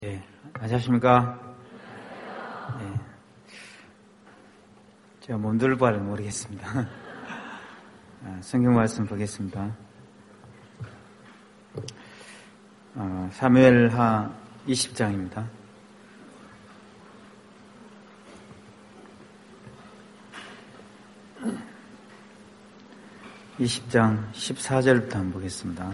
네, 안녕하십니까? 네. 제가 몸둘 바를 모르겠습니다. 성경 말씀 보겠습니다. 사무엘하 20장입니다. 20장 14절부터 한번 보겠습니다.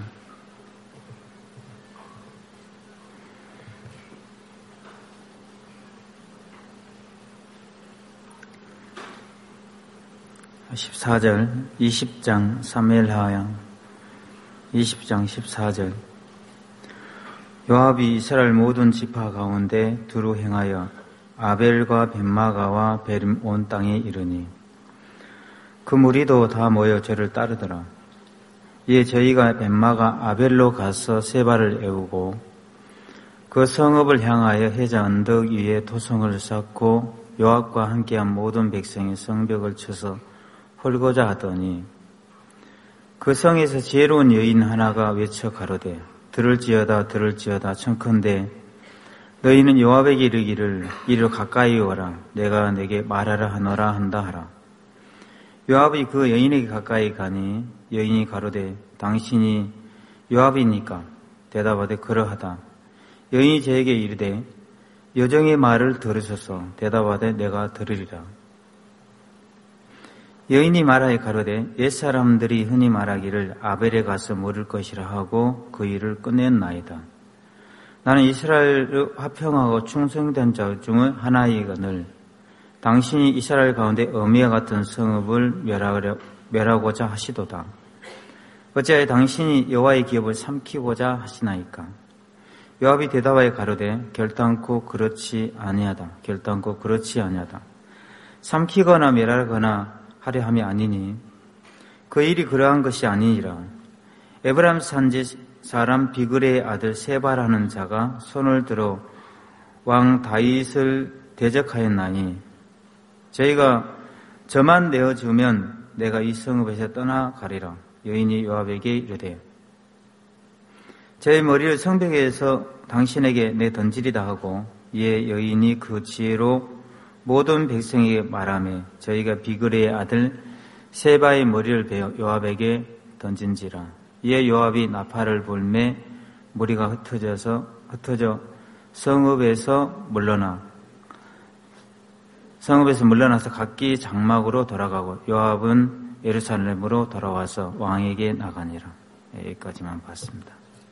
(14절) 20장 사무엘하 20장 14절. 요압이 이스라엘 모든 지파 가운데 두루 행하여 아벨과 벳마가와 베림 온 땅에 이르니 그 무리도 다 모여 저를 따르더라. 이에 저희가 벳마가 아벨로 가서 세바를 에우고 그 성읍을 향하여 해자 언덕 위에 토성을 쌓고 요압과 함께한 모든 백성이 성벽을 쳐서 헐고자 하더니 그 성에서 지혜로운 여인 하나가 외쳐 가로되 들을지어다 들을지어다 청컨대 너희는 요압에게 이르기를 이리로 가까이 오라 내가 내게 말하라 하노라 한다 하라. 요압이 그 여인에게 가까이 가니 여인이 가로되 당신이 요압이니까 대답하되 그러하다. 여인이 저에게 이르되 여종의 말을 들으소서 대답하되 내가 들으리라. 여인이 말하여 가로되 옛사람들이 흔히 말하기를 아벨에 가서 물을 것이라 하고 그 일을 끝냈나이다. 나는 이스라엘 화평하고 충성된 자 중의 하나이거늘 당신이 이스라엘 가운데 어미와 같은 성읍을 멸하고자 하시도다. 어찌하여 당신이 여호와의 기업을 삼키고자 하시나이까. 요압이 대답하여 가로되 결단코 그렇지 아니하다. 결단코 그렇지 아니하다. 삼키거나 멸하거나 하려 함이 아니니 그 일이 그러한 것이 아니니라. 에브라임 산지 사람 비그레의 아들 세바라는 자가 손을 들어 왕 다윗을 대적하였나니 저희가 저만 내어주면 내가 이 성읍에서 떠나가리라. 여인이 요압에게 이르되 제 머리를 성벽에서 당신에게 내던지리다 하고 이에 여인이 그 지혜로 모든 백성에게 말하며 저희가 비그레의 아들 세바의 머리를 베어 요압에게 던진지라. 이에 요압이 나팔을 불매 무리가 흩어져 성읍에서 물러나서 각기 장막으로 돌아가고 요압은 예루살렘으로 돌아와서 왕에게 나가니라. 여기까지만 봤습니다.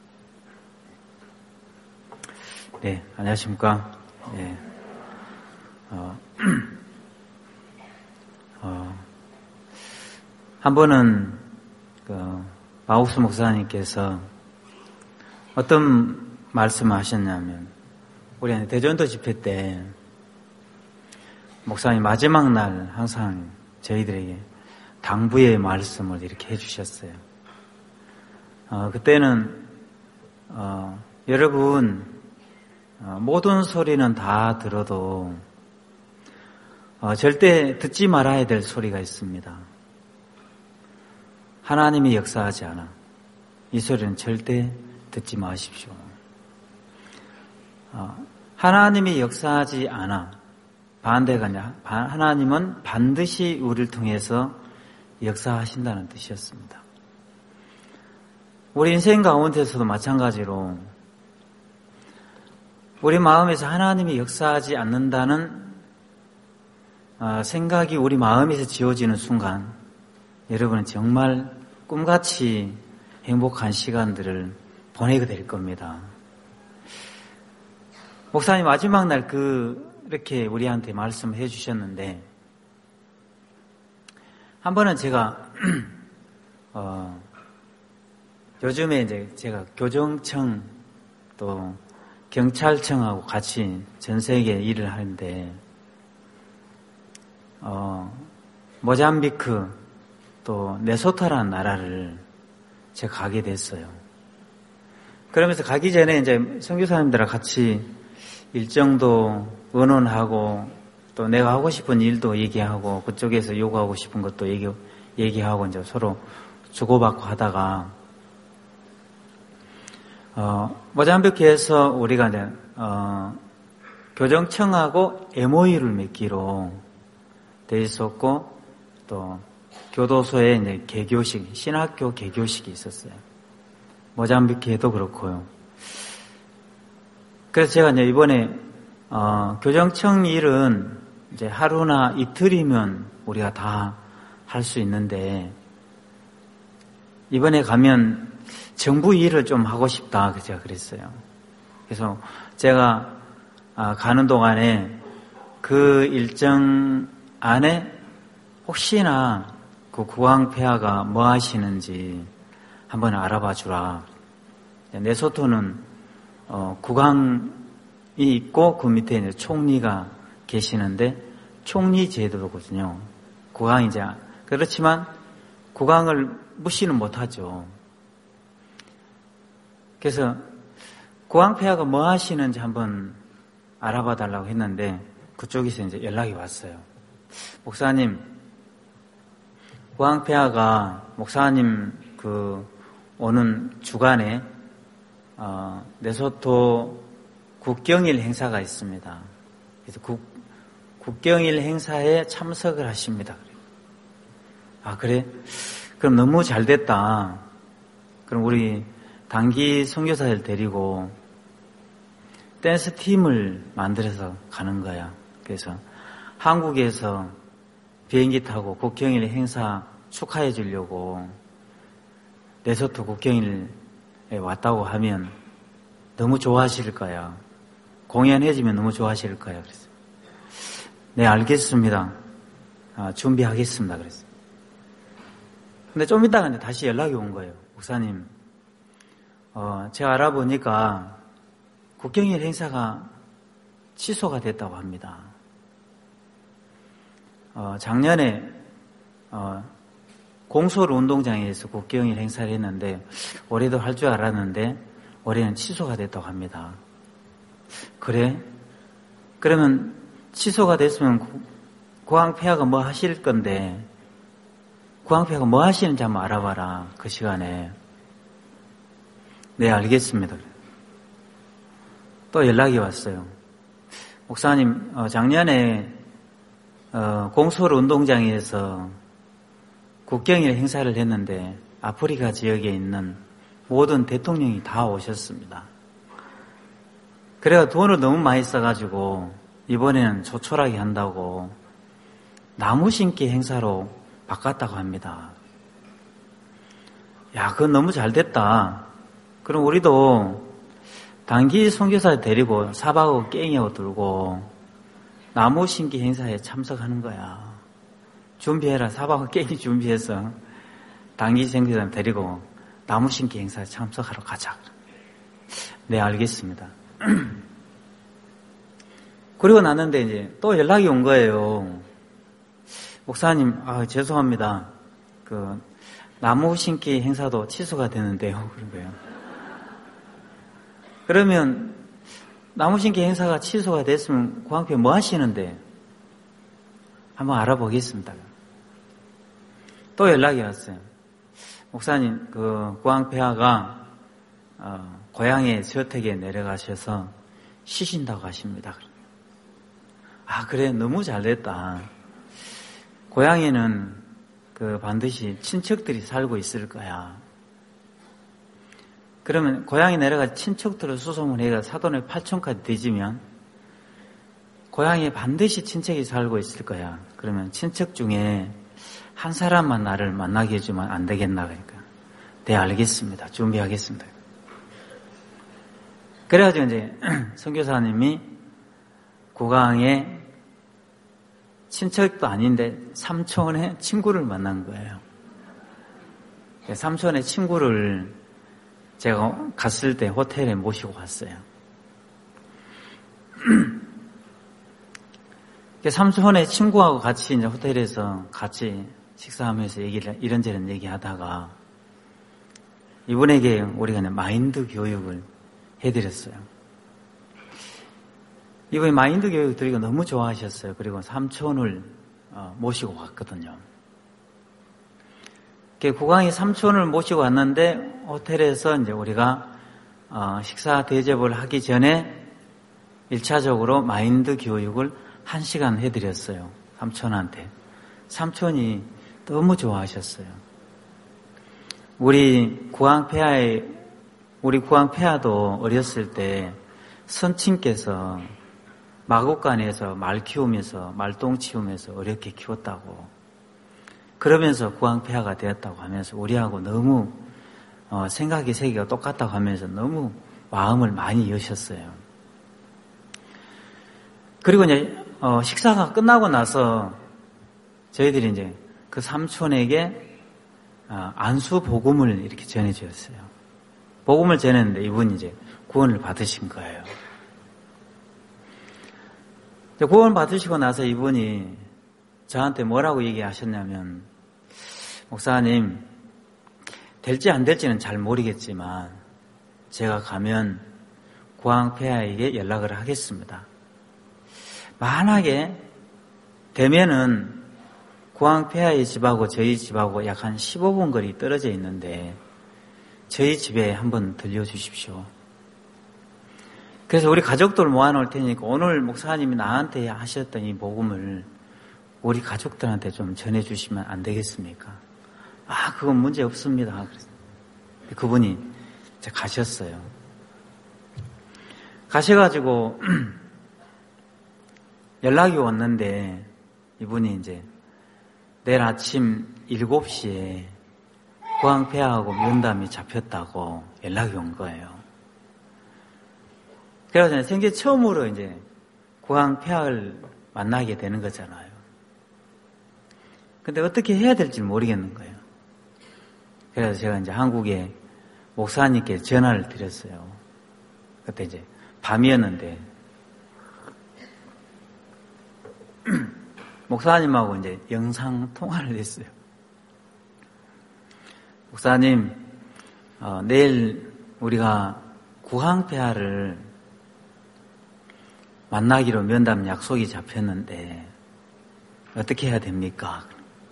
네, 안녕하십니까? 네. 한 번은 마우스 목사님께서 어떤 말씀을 하셨냐면 우리 대전도 집회 때 목사님 마지막 날 항상 저희들에게 당부의 말씀을 이렇게 해주셨어요. 그때는 여러분 모든 소리는 다 들어도 절대 듣지 말아야 될 소리가 있습니다. 하나님이 역사하지 않아. 이 소리는 절대 듣지 마십시오. 하나님이 역사하지 않아. 반대가 아니라 하나님은 반드시 우리를 통해서 역사하신다는 뜻이었습니다. 우리 인생 가운데서도 마찬가지로 우리 마음에서 하나님이 역사하지 않는다는 생각이 우리 마음에서 지워지는 순간 여러분은 정말 꿈같이 행복한 시간들을 보내게 될 겁니다. 목사님 마지막 날 이렇게 우리한테 말씀해 주셨는데 한 번은 제가 요즘에 이제 제가 교정청 또 경찰청하고 같이 전 세계 일을 하는데 모잠비크 또 레소토라는 나라를 제가 가게 됐어요. 그러면서 가기 전에 이제 선교사님들과 같이 일정도 의논하고 또 내가 하고 싶은 일도 얘기하고 그쪽에서 요구하고 싶은 것도 얘기하고 이제 서로 주고받고 하다가 모잠비크에서 우리가 이제 교정청하고 MOU를 맺기로 돼 있었고, 또 교도소에 이제 개교식, 신학교 개교식이 있었어요. 모잠비크에도 그렇고요. 그래서 제가 이제 이번에 교정청 일은 이제 하루나 이틀이면 우리가 다 할 수 있는데, 이번에 가면 정부 일을 좀 하고 싶다, 제가 그랬어요. 그래서 제가 가는 동안에 그 일정 안에 혹시나 그 국왕폐하가 뭐 하시는지 한번 알아봐 주라. 레소토는 국왕이 있고 그 밑에 이제 총리가 계시는데 총리 제도거든요. 국왕이 이제 그렇지만 국왕을 무시는 못하죠. 그래서 국왕폐하가 뭐 하시는지 한번 알아봐 달라고 했는데 그쪽에서 이제 연락이 왔어요. 목사님, 국왕폐하가 목사님 그 오는 주간에 레소토 국경일 행사가 있습니다. 그래서 국경일 행사에 참석을 하십니다. 아, 그래? 그럼 너무 잘 됐다. 그럼 우리 단기 선교사를 데리고 댄스 팀을 만들어서 가는 거야. 그래서 한국에서 비행기 타고 국경일 행사 축하해 주려고 레소토 국경일에 왔다고 하면 너무 좋아하실 거야. 공연해주면 너무 좋아하실 거야. 그래서 네, 알겠습니다. 준비하겠습니다. 그랬어요. 근데 좀 이따가 다시 연락이 온 거예요. 목사님, 제가 알아보니까 국경일 행사가 취소가 됐다고 합니다. 작년에 공소를 운동장에서 국경일 행사를 했는데 올해도 할 줄 알았는데 올해는 취소가 됐다고 합니다. 그래? 그러면 취소가 됐으면 국왕폐하가 뭐 하실 건데 국왕폐하가 뭐 하시는지 한번 알아봐라. 그 시간에. 네, 알겠습니다. 또 연락이 왔어요. 목사님, 작년에 공소를 운동장에서 국경일 행사를 했는데 아프리카 지역에 있는 모든 대통령이 다 오셨습니다. 그래가 돈을 너무 많이 써가지고 이번에는 조촐하게 한다고 나무 심기 행사로 바꿨다고 합니다. 야, 그건 너무 잘 됐다. 그럼 우리도 단기 선교사 데리고 사박하고 깽이하고 들고 나무 심기 행사에 참석하는 거야. 준비해라. 사박하고 깽이 준비해서 단기 선교사 데리고 나무 심기 행사에 참석하러 가자. 네, 알겠습니다. 그리고 났는데 이제 또 연락이 온 거예요. 목사님, 죄송합니다. 그 나무 심기 행사도 취소가 되는데요. 그런 거예요. 그러면 나무 심기 행사가 취소가 됐으면 국왕폐하 뭐 하시는데? 한번 알아보겠습니다. 또 연락이 왔어요. 목사님, 그 국왕폐하가 고향의 저택에 내려가셔서 쉬신다고 하십니다. 아, 그래, 너무 잘 됐다. 고향에는 그 반드시 친척들이 살고 있을 거야. 그러면 고향에 내려가 친척들을 수송을 해가 사돈의 8촌까지 뒤지면 고향에 반드시 친척이 살고 있을 거야. 그러면 친척 중에 한 사람만 나를 만나게 해주면 안 되겠나. 그러니까 네, 알겠습니다. 준비하겠습니다. 그래가지고 이제 선교사님이 국왕의 친척도 아닌데 삼촌의 친구를 만난 거예요. 삼촌의 친구를 제가 갔을 때 호텔에 모시고 갔어요. 삼촌의 친구하고 같이 이제 호텔에서 같이 식사하면서 이런저런 얘기하다가 이분에게 우리가 마인드 교육을 해드렸어요. 이분이 마인드 교육 드리고 너무 좋아하셨어요. 그리고 삼촌을 모시고 갔거든요. 국왕이 삼촌을 모시고 왔는데 호텔에서 이제 우리가 식사 대접을 하기 전에 1차적으로 마인드 교육을 1시간 해드렸어요. 삼촌한테. 삼촌이 너무 좋아하셨어요. 우리 구왕폐하도 어렸을 때 선친께서 마곡간에서 말 키우면서 말똥 치우면서 어렵게 키웠다고, 그러면서 구왕폐하가 되었다고 하면서 우리하고 너무 생각이 세계가 똑같다고 하면서 너무 마음을 많이 여셨어요. 그리고 이제 식사가 끝나고 나서 저희들이 이제 그 삼촌에게 안수 복음을 이렇게 전해주었어요. 복음을 전했는데 이분이 이제 구원을 받으신 거예요. 구원을 받으시고 나서 이분이 저한테 뭐라고 얘기하셨냐면, 목사님, 될지 안 될지는 잘 모르겠지만 제가 가면 구왕폐하에게 연락을 하겠습니다. 만약에 되면은 구왕폐하의 집하고 저희 집하고 약 한 15분 거리 떨어져 있는데 저희 집에 한번 들려주십시오. 그래서 우리 가족들 모아놓을 테니까 오늘 목사님이 나한테 하셨던 이 복음을 우리 가족들한테 좀 전해주시면 안 되겠습니까? 그건 문제 없습니다. 그분이 이제 가셨어요. 가셔가지고 연락이 왔는데 이분이 이제 내일 아침 7시에 구왕폐하하고 면담이 잡혔다고 연락이 온 거예요. 그래서 생애 처음으로 이제 구왕폐하를 만나게 되는 거잖아요. 근데 어떻게 해야 될지 모르겠는 거예요. 그래서 제가 이제 한국에 목사님께 전화를 드렸어요. 그때 이제 밤이었는데 목사님하고 이제 영상 통화를 했어요. 목사님, 내일 우리가 구왕폐하를 만나기로 면담 약속이 잡혔는데 어떻게 해야 됩니까?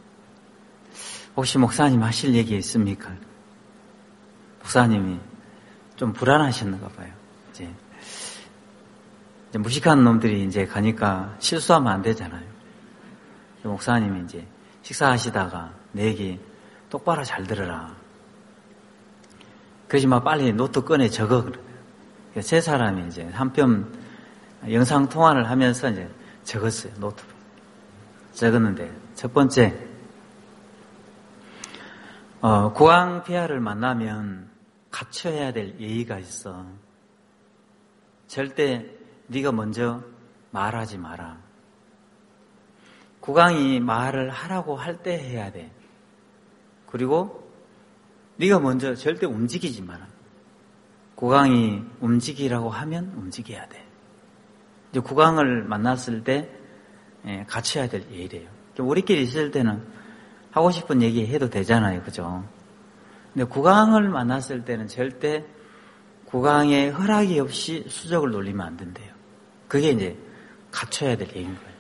혹시 목사님 하실 얘기 있습니까? 목사님이 좀 불안하셨는가 봐요. 이제 무식한 놈들이 이제 가니까 실수하면 안 되잖아요. 목사님이 이제 식사하시다가 내 얘기 똑바로 잘 들어라. 그러지 마, 빨리 노트 꺼내 적어. 세 사람이 이제 한편 영상 통화를 하면서 이제 적었어요. 노트로. 적었는데 첫 번째, 구왕폐하를 만나면 갖춰야 될 예의가 있어. 절대 네가 먼저 말하지 마라. 구강이 말을 하라고 할 때 해야 돼. 그리고 네가 먼저 절대 움직이지 마라. 구강이 움직이라고 하면 움직여야 돼. 이제 구강을 만났을 때 갖춰야 될 예의래요. 우리끼리 있을 때는 하고 싶은 얘기 해도 되잖아요, 그죠? 근데 구강을 만났을 때는 절대 구강의 허락이 없이 수족을 놀리면 안 된대요. 그게 이제 갖춰야 될 예의인 거예요.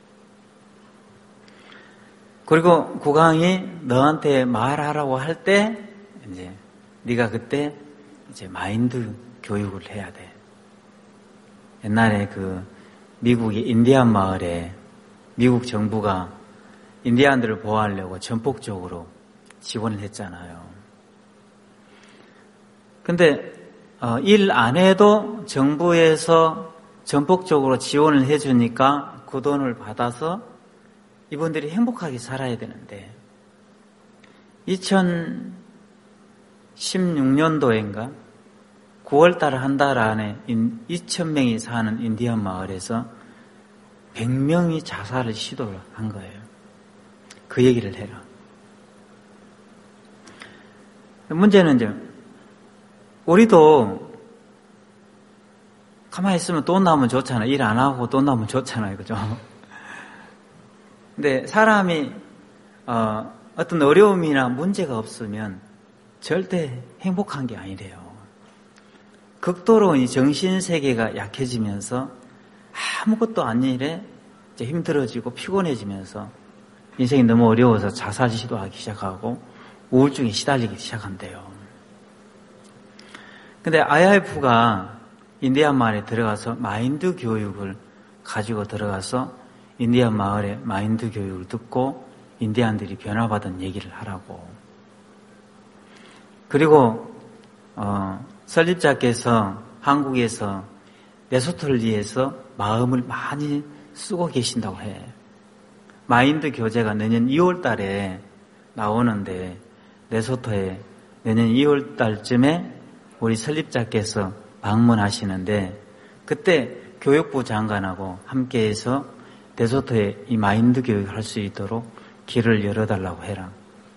그리고 구강이 너한테 말하라고 할 때 이제 네가 그때 이제 마인드 교육을 해야 돼. 옛날에 그 미국의 인디안 마을에 미국 정부가 인디안들을 보호하려고 전폭적으로 지원을 했잖아요. 근데 일 안 해도 정부에서 전폭적으로 지원을 해주니까 그 돈을 받아서 이분들이 행복하게 살아야 되는데 2016년도인가 9월달 한 달 안에 2,000명이 사는 인디안 마을에서 100명이 자살을 시도를 한 거예요. 그 얘기를 해라. 문제는 이제 우리도 가만히 있으면 돈 나오면 좋잖아요. 일 안 하고 돈 나오면 좋잖아요. 그죠? 근데 사람이 어떤 어려움이나 문제가 없으면 절대 행복한 게 아니래요. 극도로 이 정신세계가 약해지면서 아무것도 안 일에 이제 힘들어지고 피곤해지면서 인생이 너무 어려워서 자살 시도하기 시작하고 우울증에 시달리기 시작한대요. 근데 IMF가 인디안 마을에 들어가서 마인드 교육을 가지고 들어가서 인디안 마을의 마인드 교육을 듣고 인디안들이 변화받은 얘기를 하라고. 그리고 설립자께서 한국에서 레소토를 위해서 마음을 많이 쓰고 계신다고 해. 마인드 교재가 내년 2월 달에 나오는데 레소토에 내년 2월 달쯤에 우리 설립자께서 방문하시는데 그때 교육부 장관하고 함께해서 레소토에 이 마인드 교육을 할 수 있도록 길을 열어달라고 해라.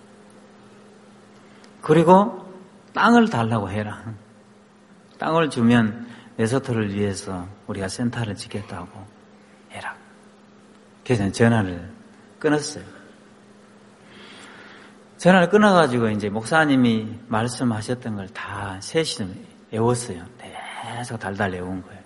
그리고 땅을 달라고 해라. 땅을 주면 레소토를 위해서 우리가 센터를 짓겠다고 해라. 그래서 전화를 끊었어요. 전화를 끊어가지고 이제 목사님이 말씀하셨던 걸 다 셋이 외웠어요. 계속 달달 외운 거예요.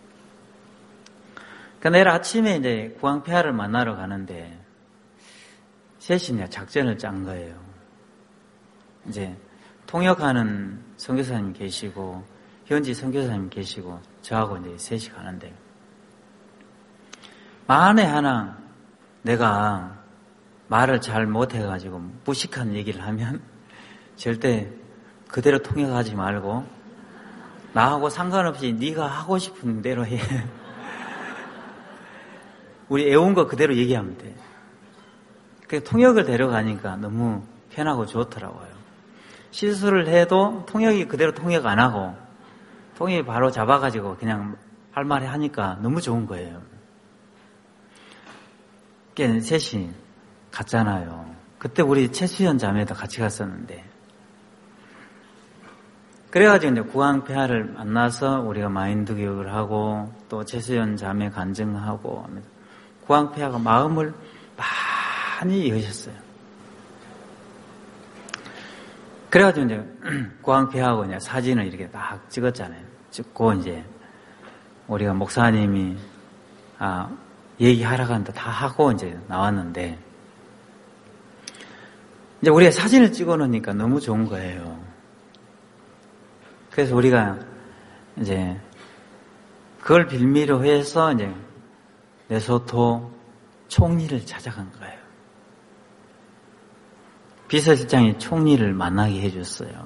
그러니까 내일 아침에 이제 구황폐하를 만나러 가는데 셋이 이제 작전을 짠 거예요. 이제 통역하는 선교사님 계시고 현지 선교사님 계시고 저하고 이제 셋이 가는데 만에 하나 내가 말을 잘 못해가지고 무식한 얘기를 하면 절대 그대로 통역하지 말고 나하고 상관없이 네가 하고 싶은 대로 해. 우리 애운 거 그대로 얘기하면 돼. 그 통역을 데려가니까 너무 편하고 좋더라고요. 실수를 해도 통역이 그대로 통역 안 하고 통역이 바로 잡아가지고 그냥 할 말에 하니까 너무 좋은 거예요. 그러니까 셋이 갔잖아요. 그때 우리 최수연 자매도 같이 갔었는데 그래가지고 이제 구황폐하를 만나서 우리가 마인드 교육을 하고 또 최수연 자매 간증하고 구황폐하가 마음을 많이 여셨어요. 그래가지고 이제 구황폐하고 이제 사진을 이렇게 딱 찍었잖아요. 찍고 이제 우리가 목사님이 얘기하라고 하는데 다 하고 이제 나왔는데 이제 우리가 사진을 찍어 놓으니까 너무 좋은 거예요. 그래서 우리가 이제 그걸 빌미로 해서 이제 레소토 총리를 찾아간 거예요. 비서실장이 총리를 만나게 해줬어요.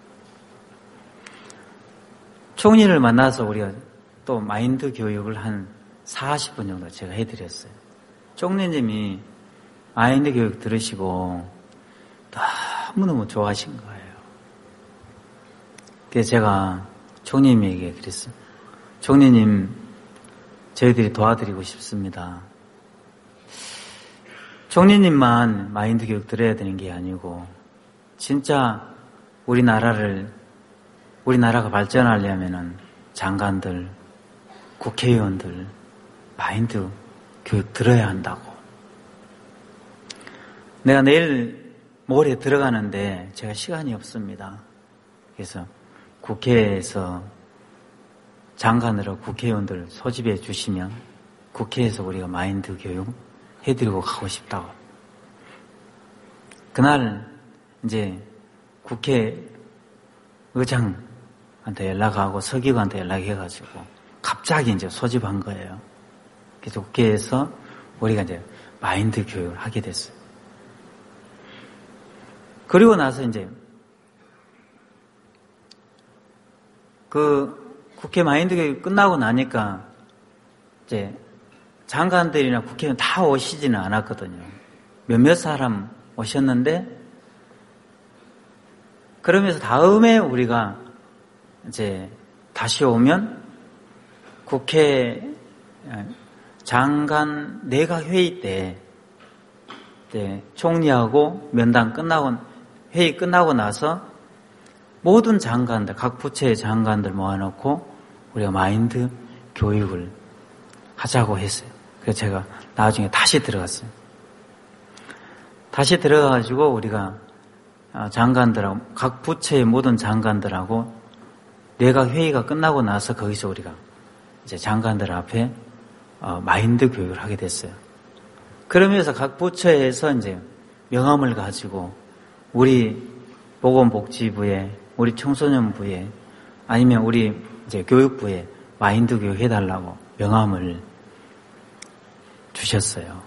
총리를 만나서 우리가 또 마인드 교육을 한 40분 정도 제가 해드렸어요. 총리님이 마인드 교육 들으시고 너무너무 좋아하신 거예요. 그래서 제가 총리님에게 그랬어요. 총리님, 저희들이 도와드리고 싶습니다. 총리님만 마인드 교육 들어야 되는 게 아니고 진짜 우리나라가 발전하려면은 장관들, 국회의원들 마인드 교육 들어야 한다고. 내가 내일 모레 들어가는데 제가 시간이 없습니다. 그래서 국회에서 장관으로 국회의원들 소집해 주시면 국회에서 우리가 마인드 교육 해드리고 가고 싶다고. 그날 이제 국회의장한테 연락하고 서기관한테 연락해가지고 갑자기 이제 소집한 거예요. 그래서 국회에서 우리가 이제 마인드 교육을 하게 됐어요. 그리고 나서 이제 그 국회 마인드 교육 끝나고 나니까 이제 장관들이나 국회의원 다 오시지는 않았거든요. 몇몇 사람 오셨는데 그러면서 다음에 우리가 이제 다시 오면 국회 장관 내각 회의 때 총리하고 면담 끝나고 회의 끝나고 나서 모든 장관들, 각 부처의 장관들 모아놓고 우리가 마인드 교육을 하자고 했어요. 그래서 제가 나중에 다시 들어갔어요. 다시 들어가가지고 우리가 장관들하고, 각 부처의 모든 장관들하고 내각 회의가 끝나고 나서 거기서 우리가 이제 장관들 앞에 마인드 교육을 하게 됐어요. 그러면서 각 부처에서 이제 명함을 가지고 우리 보건복지부에, 우리 청소년부에, 아니면 우리 이제 교육부에 마인드 교육 해달라고 명함을 주셨어요.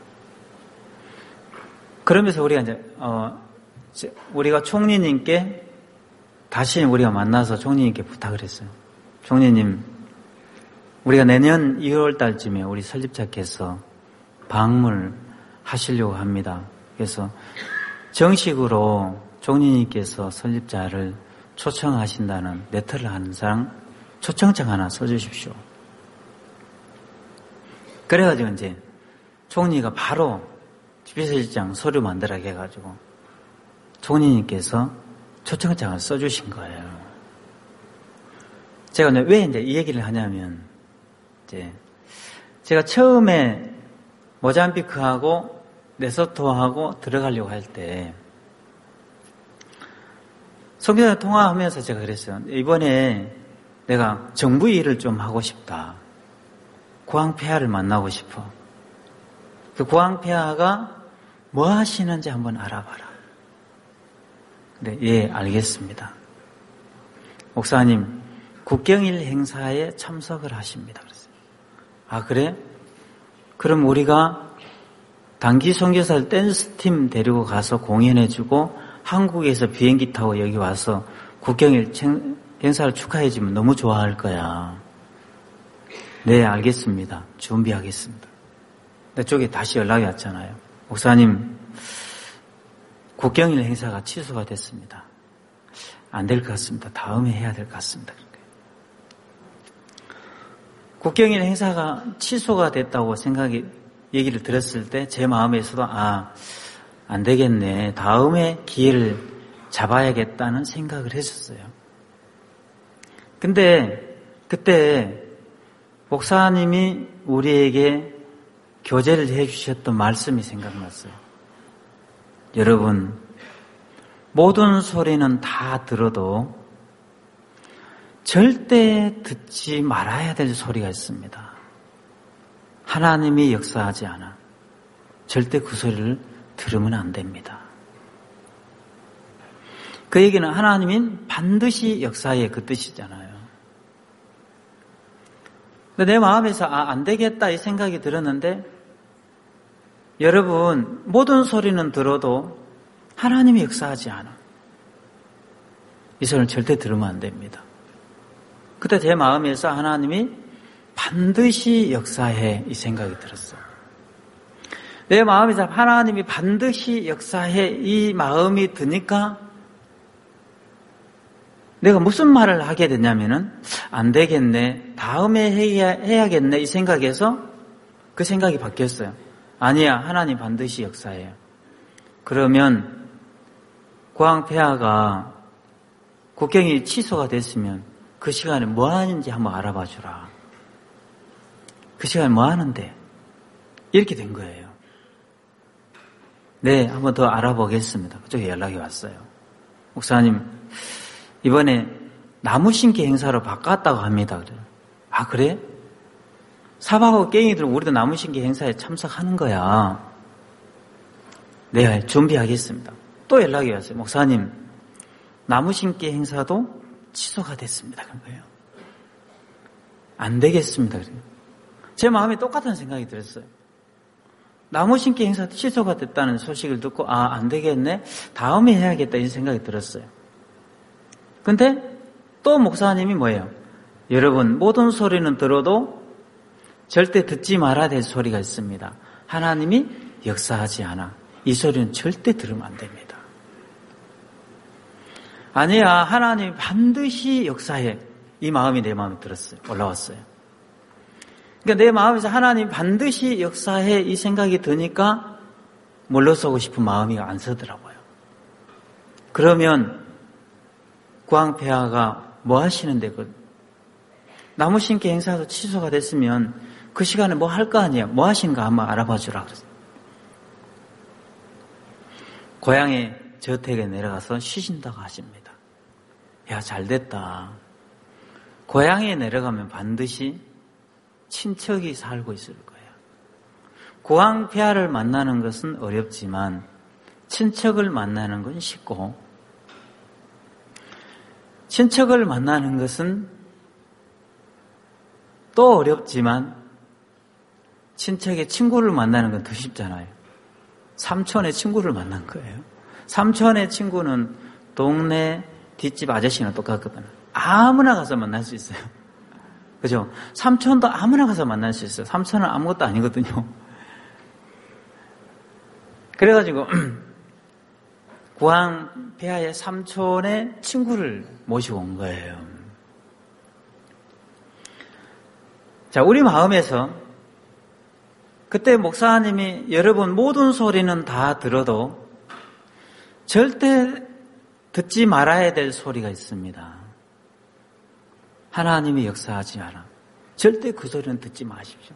그러면서 우리가 우리가 총리님께 다시 우리가 만나서 총리님께 부탁을 했어요. 총리님, 우리가 내년 2월 달쯤에 우리 설립자께서 방문을 하시려고 합니다. 그래서 정식으로 총리님께서 설립자를 초청하신다는 레터를 하는 사람 초청장 하나 써주십시오. 그래가지고 이제 총리가 바로 비서실장 서류 만들라고 해가지고 총리님께서 초청장을 써주신 거예요. 제가 왜 이제 이 얘기를 하냐면, 이제 제가 처음에 모잠비크하고 레소토하고 들어가려고 할 때 성교사 통화하면서 제가 그랬어요. 이번에 내가 정부 일을 좀 하고 싶다. 고항폐하를 만나고 싶어. 그 고항폐하가 뭐 하시는지 한번 알아봐라. 네, 예, 알겠습니다. 목사님, 국경일 행사에 참석을 하십니다. 그랬어요. 아, 그래? 그럼 우리가 단기 선교사를 댄스팀 데리고 가서 공연해주고 한국에서 비행기 타고 여기 와서 국경일 행사를 축하해주면 너무 좋아할 거야. 네, 알겠습니다. 준비하겠습니다. 근데 쪽에 다시 연락이 왔잖아요. 목사님, 국경일 행사가 취소가 됐습니다. 안 될 것 같습니다. 다음에 해야 될 것 같습니다. 국경일 행사가 취소가 됐다고 얘기를 들었을 때 제 마음에서도 안 되겠네. 다음에 기회를 잡아야겠다는 생각을 했었어요. 근데 그때 목사님이 우리에게 교제를 해주셨던 말씀이 생각났어요. 여러분, 모든 소리는 다 들어도 절대 듣지 말아야 될 소리가 있습니다. 하나님이 역사하지 않아. 절대 그 소리를 들으면 안 됩니다. 그 얘기는 하나님이 반드시 역사해 그 뜻이잖아요. 내 마음에서 안 되겠다 이 생각이 들었는데, 여러분, 모든 소리는 들어도 하나님이 역사하지 않아. 이 소리를 절대 들으면 안 됩니다. 그때 제 마음에서 하나님이 반드시 역사해 이 생각이 들었어요. 내 마음에서 하나님이 반드시 역사해 이 마음이 드니까 내가 무슨 말을 하게 됐냐면은 안 되겠네, 다음에 해야겠네 이 생각에서 그 생각이 바뀌었어요. 아니야, 하나님 반드시 역사해요. 그러면 고항폐하가 국경이 취소가 됐으면 그 시간에 뭐 하는지 한번 알아봐 주라. 그 시간에 뭐 하는데? 이렇게 된 거예요. 네, 한번 더 알아보겠습니다. 그쪽에 연락이 왔어요. 목사님, 이번에 나무 심기 행사로 바꿨다고 합니다. 그래요. 아, 그래? 사박하고 깽이들 우리도 나무 심기 행사에 참석하는 거야. 네, 준비하겠습니다. 또 연락이 왔어요. 목사님, 나무 심기 행사도 취소가 됐습니다. 그런 거예요. 안 되겠습니다. 그래요. 제 마음에 똑같은 생각이 들었어요. 나무 심기 행사 취소가 됐다는 소식을 듣고 안 되겠네, 다음에 해야겠다 이 생각이 들었어요. 근데 또 목사님이 뭐예요? 여러분, 모든 소리는 들어도 절대 듣지 말아야 될 소리가 있습니다. 하나님이 역사하지 않아. 이 소리는 절대 들으면 안 됩니다. 아니야, 하나님이 반드시 역사해. 이 마음이 내 마음에 들었어요. 올라왔어요. 그러니까 내 마음에서 하나님 반드시 역사해 이 생각이 드니까 물러서고 싶은 마음이 안 서더라고요. 그러면 고항폐하가 뭐 하시는데 나무 심기 행사도 취소가 됐으면 그 시간에 뭐 할 거 아니에요. 뭐 하시는가 한번 알아봐 주라 그랬어요. 고향에 저택에 내려가서 쉬신다고 하십니다. 야, 잘 됐다. 고향에 내려가면 반드시 친척이 살고 있을 거예요. 고항폐하를 만나는 것은 어렵지만 친척을 만나는 건 쉽고, 친척을 만나는 것은 또 어렵지만 친척의 친구를 만나는 건 더 쉽잖아요. 삼촌의 친구를 만난 거예요. 삼촌의 친구는 동네 뒷집 아저씨랑 똑같거든요. 아무나 가서 만날 수 있어요. 그죠? 삼촌도 아무나 가서 만날 수 있어요. 삼촌은 아무것도 아니거든요. 그래가지고 구항 폐하의 삼촌의 친구를 모시고 온 거예요. 자, 우리 마음에서 그때 목사님이 여러분 모든 소리는 다 들어도 절대 듣지 말아야 될 소리가 있습니다. 하나님이 역사하지 않아. 절대 그 소리는 듣지 마십시오.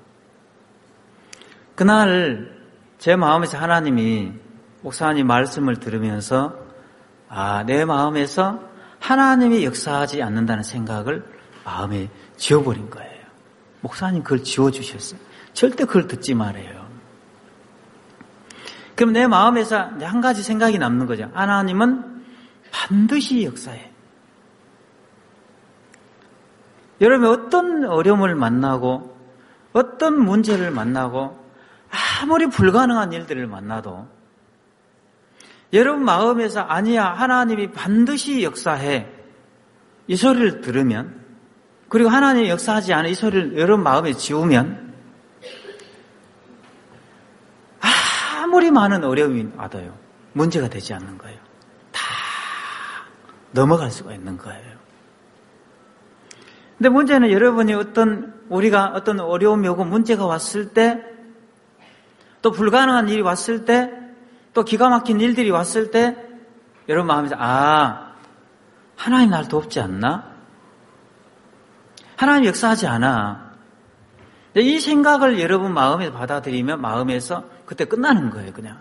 그날 제 마음에서 하나님이 목사님 말씀을 들으면서 내 마음에서 하나님이 역사하지 않는다는 생각을 마음에 지워버린 거예요. 목사님 그걸 지워주셨어요. 절대 그걸 듣지 말아요. 그럼 내 마음에서 한 가지 생각이 남는 거죠. 하나님은 반드시 역사해. 여러분 어떤 어려움을 만나고 어떤 문제를 만나고 아무리 불가능한 일들을 만나도 여러분 마음에서 아니야 하나님이 반드시 역사해 이 소리를 들으면 그리고 하나님이 역사하지 않은 이 소리를 여러분 마음에 지우면 아무리 많은 어려움이 와도요 문제가 되지 않는 거예요. 다 넘어갈 수가 있는 거예요. 근데 문제는 여러분이 우리가 어떤 어려움이 오고 문제가 왔을 때, 또 불가능한 일이 왔을 때, 또 기가 막힌 일들이 왔을 때, 여러분 마음에서, 하나님 날 돕지 않나? 하나님 역사하지 않아. 이 생각을 여러분 마음에서 받아들이면 마음에서 그때 끝나는 거예요, 그냥.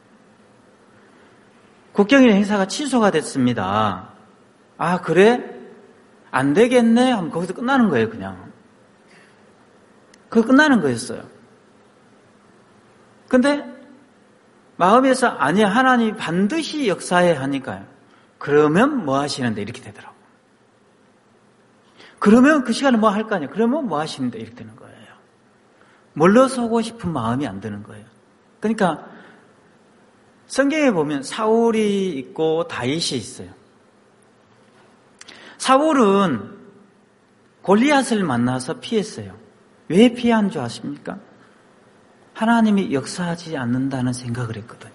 국경일 행사가 취소가 됐습니다. 그래? 안 되겠네 하면 거기서 끝나는 거예요, 그냥. 그거 끝나는 거였어요. 근데 마음에서 아니야, 하나님이 반드시 역사해 하니까요. 그러면 뭐 하시는데 이렇게 되더라고. 그러면 그 시간에 뭐 할 거 아니에요. 그러면 뭐 하시는데 이렇게 되는 거예요. 물러서고 싶은 마음이 안 드는 거예요. 그러니까 성경에 보면 사울이 있고 다윗이 있어요. 사울은 골리앗을 만나서 피했어요. 왜 피한 줄 아십니까? 하나님이 역사하지 않는다는 생각을 했거든요.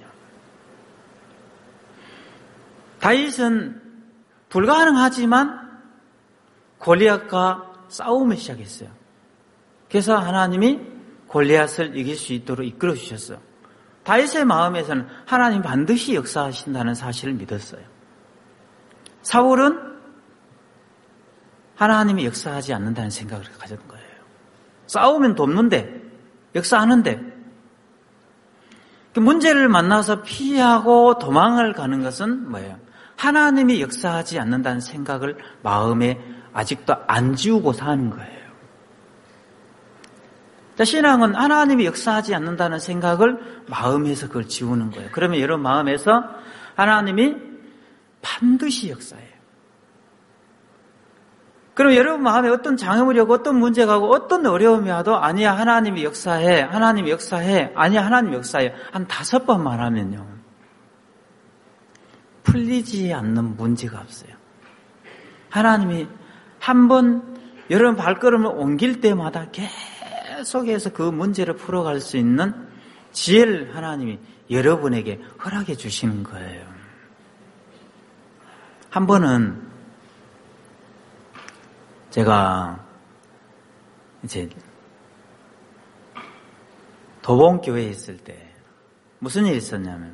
다윗은 불가능하지만 골리앗과 싸움을 시작했어요. 그래서 하나님이 골리앗을 이길 수 있도록 이끌어 주셨어요. 다윗의 마음에서는 하나님 반드시 역사하신다는 사실을 믿었어요. 사울은 하나님이 역사하지 않는다는 생각을 가졌던 거예요. 싸우면 돕는데, 역사하는데, 문제를 만나서 피하고 도망을 가는 것은 뭐예요? 하나님이 역사하지 않는다는 생각을 마음에 아직도 안 지우고 사는 거예요. 신앙은 하나님이 역사하지 않는다는 생각을 마음에서 그걸 지우는 거예요. 그러면 여러분 마음에서 하나님이 반드시 역사해요. 그럼 여러분 마음에 어떤 장애물이 오고 어떤 문제가 오고 어떤 어려움이 와도 아니야 하나님이 역사해, 하나님이 역사해, 아니야 하나님이 역사해 한 5번 말하면요 풀리지 않는 문제가 없어요. 하나님이 한 번 여러분 발걸음을 옮길 때마다 계속해서 그 문제를 풀어갈 수 있는 지혜를 하나님이 여러분에게 허락해 주시는 거예요. 한 번은 제가 이제 도봉교회에 있을 때 무슨 일이 있었냐면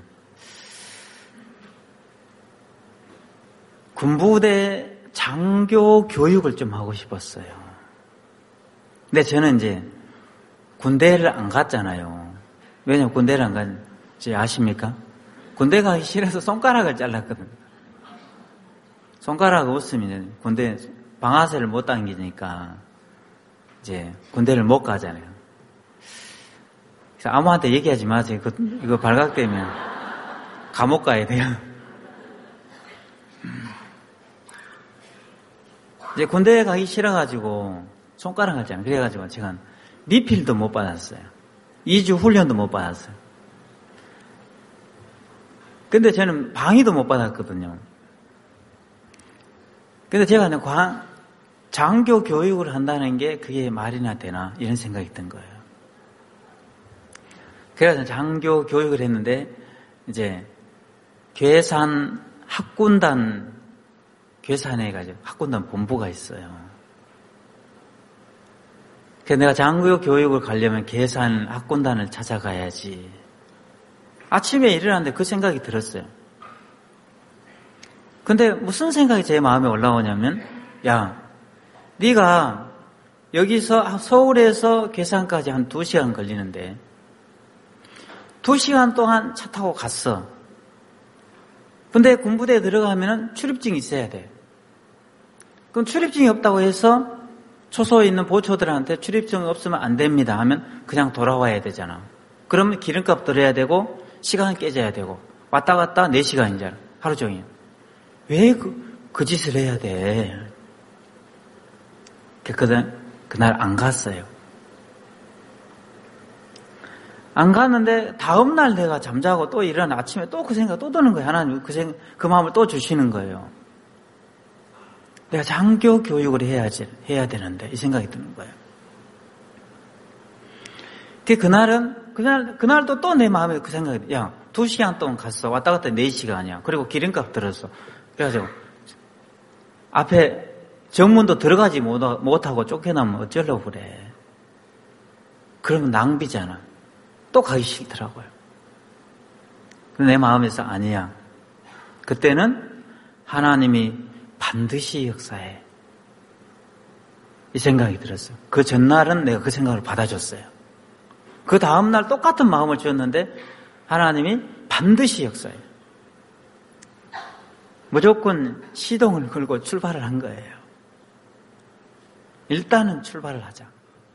군부대 장교 교육을 좀 하고 싶었어요. 근데 저는 이제 군대를 안 갔잖아요. 왜냐면 군대를 안 갔지 아십니까? 군대 가기 싫어서 손가락을 잘랐거든요. 손가락 없으면 군대 방아쇠를 못 당기니까 이제 군대를 못 가잖아요. 그래서 아무한테 얘기하지 마세요. 이거 발각되면 감옥 가야 돼요. 이제 군대에 가기 싫어가지고 손가락 하잖아요. 그래가지고 제가 리필도 못 받았어요. 2주 훈련도 못 받았어요. 근데 저는 방위도 못 받았거든요. 근데 제가 장교 교육을 한다는 게 그게 말이나 되나 이런 생각이 든 거예요. 그래서 장교 교육을 했는데 이제 괴산 학군단 괴산에 가지고 학군단 본부가 있어요. 그래서 내가 장교 교육을 가려면 괴산 학군단을 찾아가야지. 아침에 일어났는데 그 생각이 들었어요. 근데 무슨 생각이 제 마음에 올라오냐면, 야, 네가 여기서 서울에서 괴산까지 한 2시간 걸리는데 2시간 동안 차 타고 갔어. 근데 군부대에 들어가면 출입증이 있어야 돼. 그럼 출입증이 없다고 해서 초소에 있는 보초들한테 출입증 없으면 안 됩니다 하면 그냥 돌아와야 되잖아. 그러면 기름값 들어야 되고 시간은 깨져야 되고 왔다 갔다 4시간이잖아. 하루 종일. 왜 그 짓을 해야 돼? 그날 안 갔어요. 안 갔는데 다음날 내가 잠자고 또 일어나 아침에 또 그 생각 또 드는 거예요. 하나님 그 마음을 또 주시는 거예요. 내가 장교 교육을 해야 되는데 이 생각이 드는 거예요. 그날도 또 내 마음에 그 생각이 야 2시간 동안 갔어. 왔다 갔다 4시간이야. 그리고 기름값 들었어. 그래가지고 앞에 정문도 들어가지 못하고 쫓겨나면 어쩌려고 그래. 그러면 낭비잖아. 또 가기 싫더라고요. 근데 내 마음에서 아니야. 그때는 하나님이 반드시 역사해. 이 생각이 들었어요. 그 전날은 내가 그 생각을 받아줬어요. 그 다음날 똑같은 마음을 주었는데 하나님이 반드시 역사해. 무조건 시동을 걸고 출발을 한 거예요. 일단은 출발을 하자.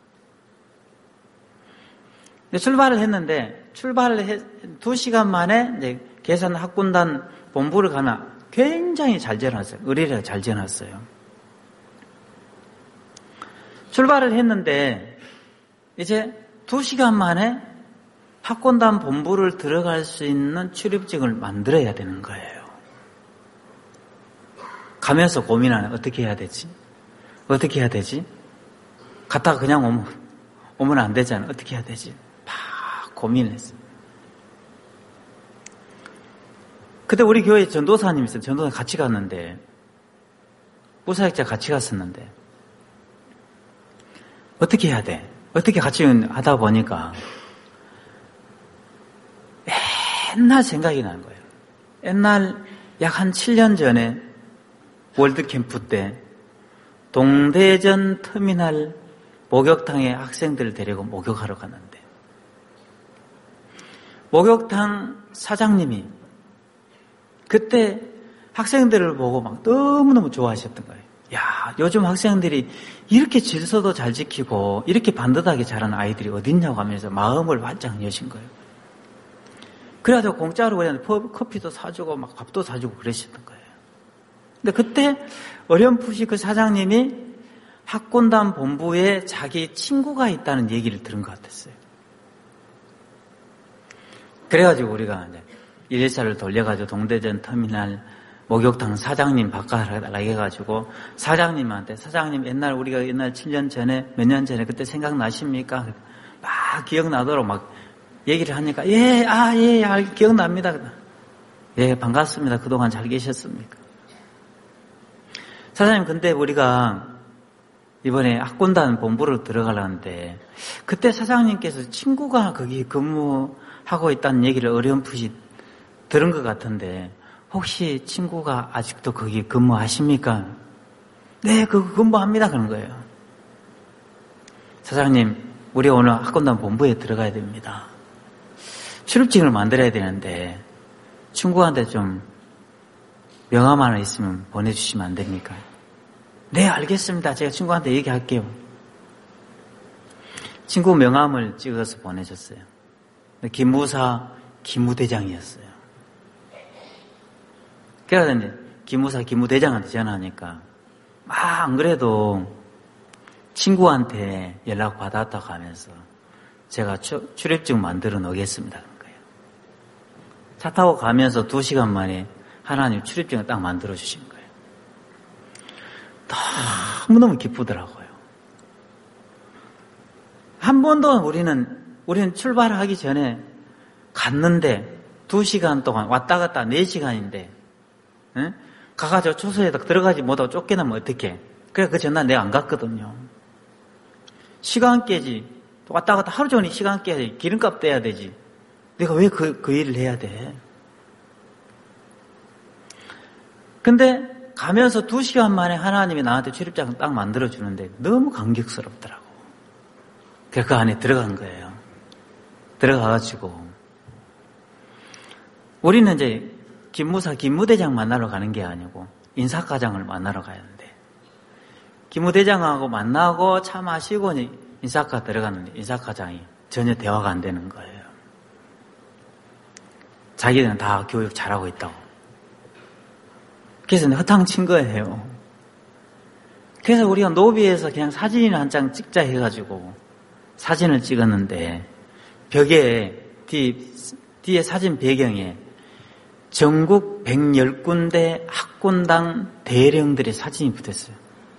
출발을 했는데 2시간 만에 이제 괴산 학군단 본부를 가나 굉장히 잘 지어놨어요. 의리를 잘 지어놨어요. 출발을 했는데 이제 2시간 만에 학군단 본부를 들어갈 수 있는 출입증을 만들어야 되는 거예요. 가면서 고민하는 어떻게 해야 되지? 어떻게 해야 되지? 갔다가 그냥 오면 안 되잖아. 어떻게 해야 되지? 막 고민을 했어요. 그때 우리 교회에 전도사님 있어요. 전도사 같이 갔는데 부사역자 같이 갔었는데 어떻게 해야 돼? 어떻게 같이 하다 보니까 옛날 생각이 나는 거예요. 옛날 약 한 7년 전에 월드캠프 때 동대전 터미널 목욕탕에 학생들을 데리고 목욕하러 갔는데 목욕탕 사장님이 그때 학생들을 보고 막 너무너무 좋아하셨던 거예요. 야, 요즘 학생들이 이렇게 질서도 잘 지키고 이렇게 반듯하게 자라는 아이들이 어딨냐고 하면서 마음을 활짝 여신 거예요. 그래가지고 공짜로 그냥 커피도 사주고 막 밥도 사주고 그러셨던 거예요. 근데 그때 어렴풋이 그 사장님이 학군단 본부에 자기 친구가 있다는 얘기를 들은 것 같았어요. 그래가지고 우리가 이제 일일사를 돌려가지고 동대전 터미널 목욕탕 사장님 바꿔달라 해가지고 사장님한테 사장님 우리가 옛날 7년 전에 몇 년 전에 그때 생각나십니까? 막 기억나도록 막 얘기를 하니까 예, 기억납니다. 예, 반갑습니다. 그동안 잘 계셨습니까? 사장님 근데 우리가 이번에 학군단 본부로 들어가려는데 그때 사장님께서 친구가 거기 근무하고 있다는 얘기를 어렴풋이 들은 것 같은데 혹시 친구가 아직도 거기 근무하십니까? 네, 그거 근무합니다. 그런 거예요. 사장님, 우리 오늘 학군단 본부에 들어가야 됩니다. 출입증을 만들어야 되는데 친구한테 좀 명함 하나 있으면 보내주시면 안 됩니까? 네, 알겠습니다. 제가 친구한테 얘기할게요. 친구 명함을 찍어서 보내줬어요. 기무사 기무대장이었어요. 그래서 이제 기무사 기무대장한테 전화하니까 안 그래도 친구한테 연락 받았다고 하면서 제가 출입증 만들어 놓겠습니다. 그런 거예요. 차 타고 가면서 2시간 만에 하나님 출입증을 딱 만들어 주신 거예요. 너무너무 기쁘더라고요. 한 번도 우리는 출발하기 전에 갔는데 2시간 동안 왔다 갔다 4시간인데 가가지고 초소에다 들어가지 못하고 쫓겨나면 어떡해. 그래 그 전날 내가 안 갔거든요. 시간 깨지. 왔다 갔다 하루 종일 시간 깨야지. 기름값 떼야 되지. 내가 왜 그 일을 해야 돼. 근데 가면서 2시간 만에 하나님이 나한테 출입장을 딱 만들어주는데 너무 감격스럽더라고. 그래서 그 안에 들어간 거예요. 들어가가지고 우리는 이제 김무대장 만나러 가는 게 아니고 인사과장을 만나러 가야 하는데 김무대장하고 만나고 차 마시고 인사과 들어갔는데 인사과장이 전혀 대화가 안 되는 거예요. 자기들은 다 교육 잘하고 있다고. 그래서 허탕 친 거예요. 그래서 우리가 노비에서 그냥 사진이나 한 장 찍자 해가지고 사진을 찍었는데 벽에 뒤에 사진 배경에 전국 110군데 학군당 대령들의 사진이 붙었어요.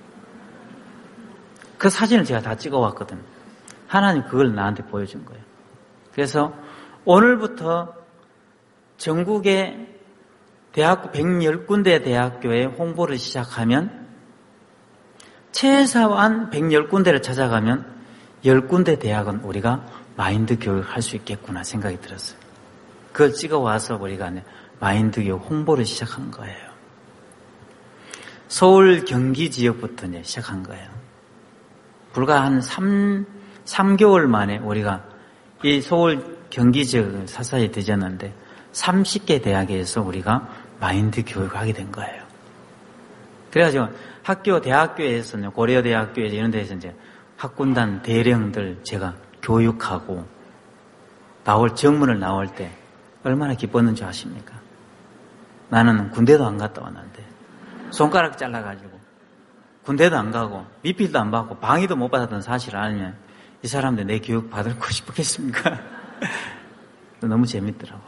그 사진을 제가 다 찍어왔거든요. 하나님 그걸 나한테 보여준 거예요. 그래서 오늘부터 전국의 대학교 110군데 대학교에 홍보를 시작하면 최소한 110군데를 찾아가면 10군데 대학은 우리가 마인드 교육을 할 수 있겠구나 생각이 들었어요. 그걸 찍어와서 우리가 마인드 교육 홍보를 시작한 거예요. 서울 경기 지역부터 시작한 거예요. 불과 한 3개월 만에 우리가 이 서울 경기 지역을 사사히 뒤졌는데 30개 대학에서 우리가 마인드 교육을 하게 된 거예요. 그래가지고 대학교에서는 고려대학교에서 이런 데서 이제 학군단 대령들 제가 교육하고 정문을 나올 때 얼마나 기뻤는지 아십니까? 나는 군대도 안 갔다 왔는데 손가락 잘라가지고 군대도 안 가고 미필도 안 받고 방위도 못 받았던 사실을 알면 이 사람들 내 교육 받을 거 싶겠습니까? 너무 재밌더라고요.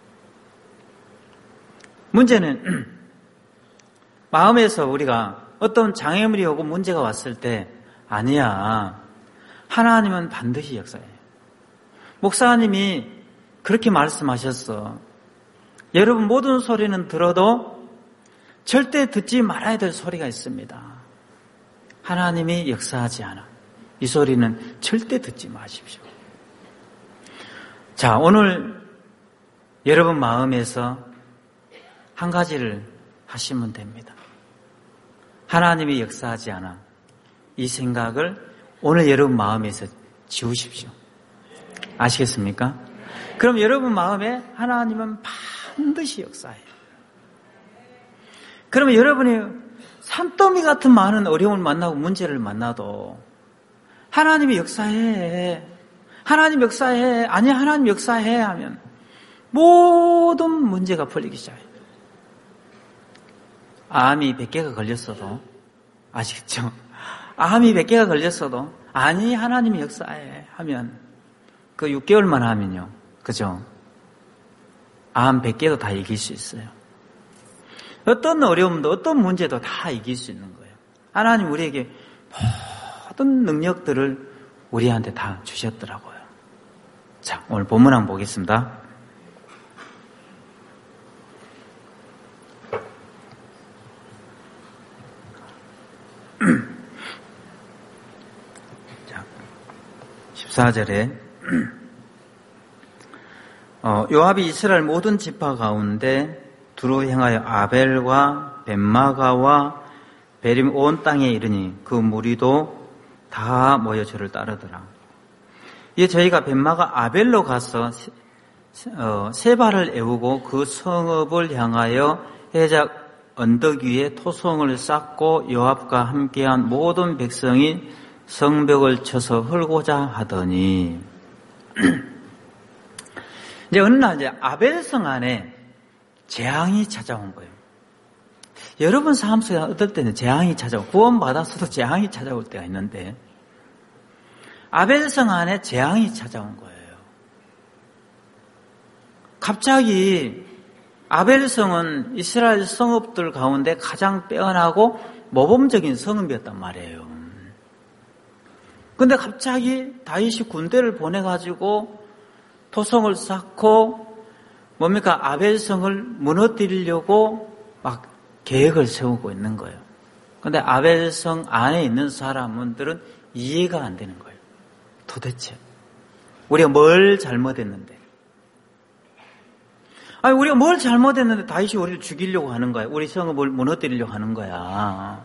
문제는 마음에서 우리가 어떤 장애물이 오고 문제가 왔을 때 아니야. 하나님은 반드시 역사해요. 목사님이 그렇게 말씀하셨어. 여러분 모든 소리는 들어도 절대 듣지 말아야 될 소리가 있습니다. 하나님이 역사하지 않아. 이 소리는 절대 듣지 마십시오. 자, 오늘 여러분 마음에서 한 가지를 하시면 됩니다. 하나님이 역사하지 않아. 이 생각을 오늘 여러분 마음에서 지우십시오. 아시겠습니까? 그럼 여러분 마음에 하나님은 반드시 역사해요. 그러면 여러분이 산더미 같은 많은 어려움을 만나고 문제를 만나도 하나님이 역사해. 하나님 역사해. 아니 하나님 역사해 하면 모든 문제가 풀리기 시작해요. 암이 100개가 걸렸어도 아시겠죠? 암이 100개가 걸렸어도 아니 하나님이 역사해 하면 그 6개월만 하면요. 그죠? 암 100개도 다 이길 수 있어요. 어떤 어려움도 어떤 문제도 다 이길 수 있는 거예요. 하나님 우리에게 모든 능력들을 우리한테 다 주셨더라고요. 자, 오늘 본문 한번 보겠습니다. 자, 14절에 요압이 이스라엘 모든 지파 가운데 두루 행하여 아벨과 벳마가와 베림 온 땅에 이르니 그 무리도 다 모여 저를 따르더라. 이제 저희가 벳마가 아벨로 가서 세발을 애우고 그 성읍을 향하여 해작 언덕 위에 토성을 쌓고 요압과 함께한 모든 백성이 성벽을 쳐서 헐고자 하더니 이제 어느 날 이제 아벨성 안에 재앙이 찾아온 거예요. 여러분 삶 속에 어떨 때는 재앙이 찾아오고 구원받았어도 재앙이 찾아올 때가 있는데 아벨성 안에 재앙이 찾아온 거예요. 갑자기 아벨성은 이스라엘 성읍들 가운데 가장 빼어나고 모범적인 성읍이었단 말이에요. 근데 갑자기 다윗이 군대를 보내가지고 토성을 쌓고 뭡니까? 아벨성을 무너뜨리려고 막 계획을 세우고 있는 거예요. 근데 아벨성 안에 있는 사람들은 이해가 안 되는 거예요. 도대체 우리가 뭘 잘못했는데? 아니, 우리가 뭘 잘못했는데 다윗이 우리를 죽이려고 하는 거야. 우리 성읍을 무너뜨리려고 하는 거야.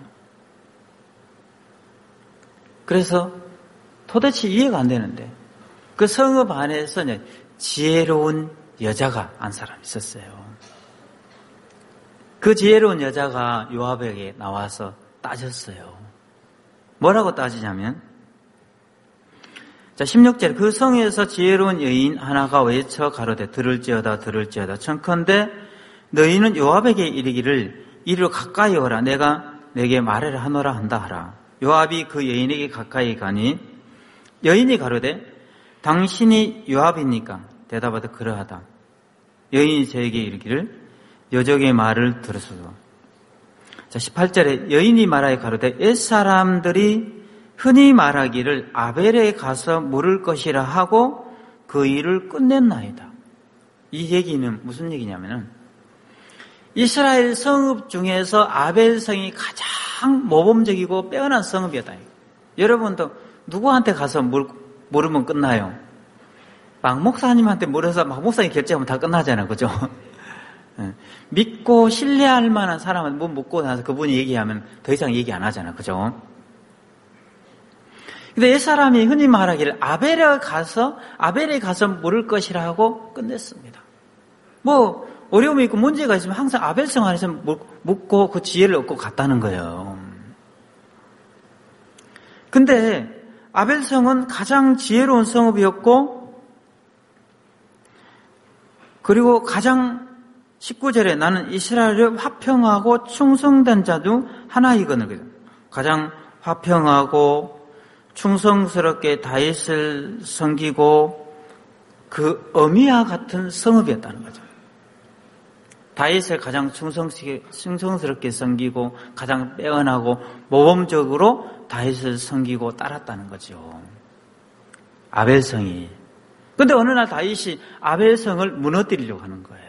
그래서 도대체 이해가 안 되는데 그 성읍 안에서 지혜로운 여자가 한 사람이 있었어요. 그 지혜로운 여자가 요압에게 나와서 따졌어요. 뭐라고 따지냐면, 자, 16절, 그 성에서 지혜로운 여인 하나가 외쳐 가로되 들을지어다 청컨대 너희는 요압에게 이르기를 이리로 가까이 오라 내가 내게 말을 하노라 한다 하라. 요압이 그 여인에게 가까이 가니 여인이 가로되 당신이 요압입니까? 대답하되 그러하다. 여인이 저에게 이르기를 여적의 말을 들으소서. 자, 18절에 여인이 말하여 가로되 옛사람들이 흔히 말하기를 아벨에 가서 물을 것이라 하고 그 일을 끝냈나이다. 이 얘기는 무슨 얘기냐면은 이스라엘 성읍 중에서 아벨성이 가장 모범적이고 빼어난 성읍이었다. 여러분도 누구한테 가서 물으면 끝나요? 막 목사님한테 물어서 막 목사님 결제하면 다 끝나잖아요. 그죠? 믿고 신뢰할 만한 사람한테 뭐 묻고 나서 그분이 얘기하면 더 이상 얘기 안 하잖아요. 그죠? 근데 이 사람이 흔히 말하기를 아벨에 가서 물을 것이라 하고 끝냈습니다. 뭐 어려움이 있고 문제가 있으면 항상 아벨성 안에서 묻고 그 지혜를 얻고 갔다는 거예요. 근데 아벨성은 가장 지혜로운 성읍이었고 그리고 가장 19절에 나는 이스라엘을 화평하고 충성된 자도 하나이거든. 가장 화평하고 충성스럽게 다윗을 섬기고 그 어미와 같은 성읍이었다는 거죠. 다윗을 가장 충성스럽게 섬기고 가장 빼어나고 모범적으로 다윗을 섬기고 따랐다는 거죠. 아벨성이. 근데 어느 날 다윗이 아벨성을 무너뜨리려고 하는 거예요.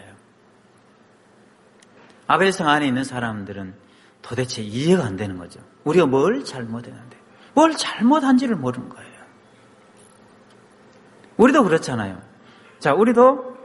아벨성 안에 있는 사람들은 도대체 이해가 안 되는 거죠. 우리가 뭘 잘못했는데 뭘 잘못한지를 모르는 거예요. 우리도 그렇잖아요. 자, 우리도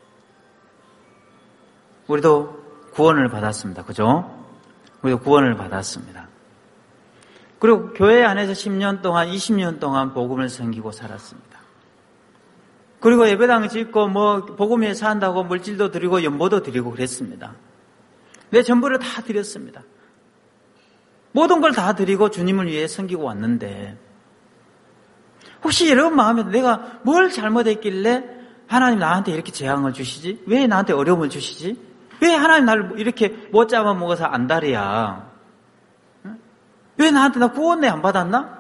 구원을 받았습니다. 그죠? 우리도 구원을 받았습니다. 그리고 교회 안에서 10년 동안, 20년 동안 복음을 섬기고 살았습니다. 그리고 예배당 짓고 복음에 산다고 물질도 드리고 연보도 드리고 그랬습니다. 내 전부를 다 드렸습니다. 모든 걸 다 드리고 주님을 위해 섬기고 왔는데 혹시 여러분 마음에 내가 뭘 잘못했길래 하나님 나한테 이렇게 재앙을 주시지? 왜 나한테 어려움을 주시지? 왜 하나님 나를 이렇게 못 잡아먹어서 안달이야? 왜 나한테 나 구원내 안 받았나?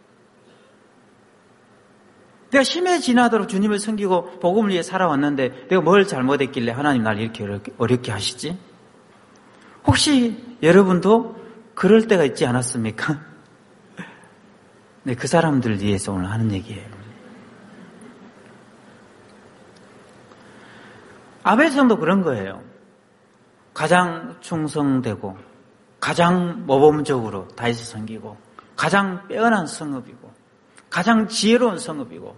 내가 심해지나도록 주님을 섬기고 복음을 위해 살아왔는데 내가 뭘 잘못했길래 하나님 나를 이렇게 어렵게 하시지? 혹시 여러분도 그럴 때가 있지 않았습니까? 네, 그 사람들을 위해서 오늘 하는 얘기예요. 아벨성도 그런 거예요. 가장 충성되고 가장 모범적으로 다윗을 섬기고 가장 빼어난 성읍이고 가장 지혜로운 성읍이고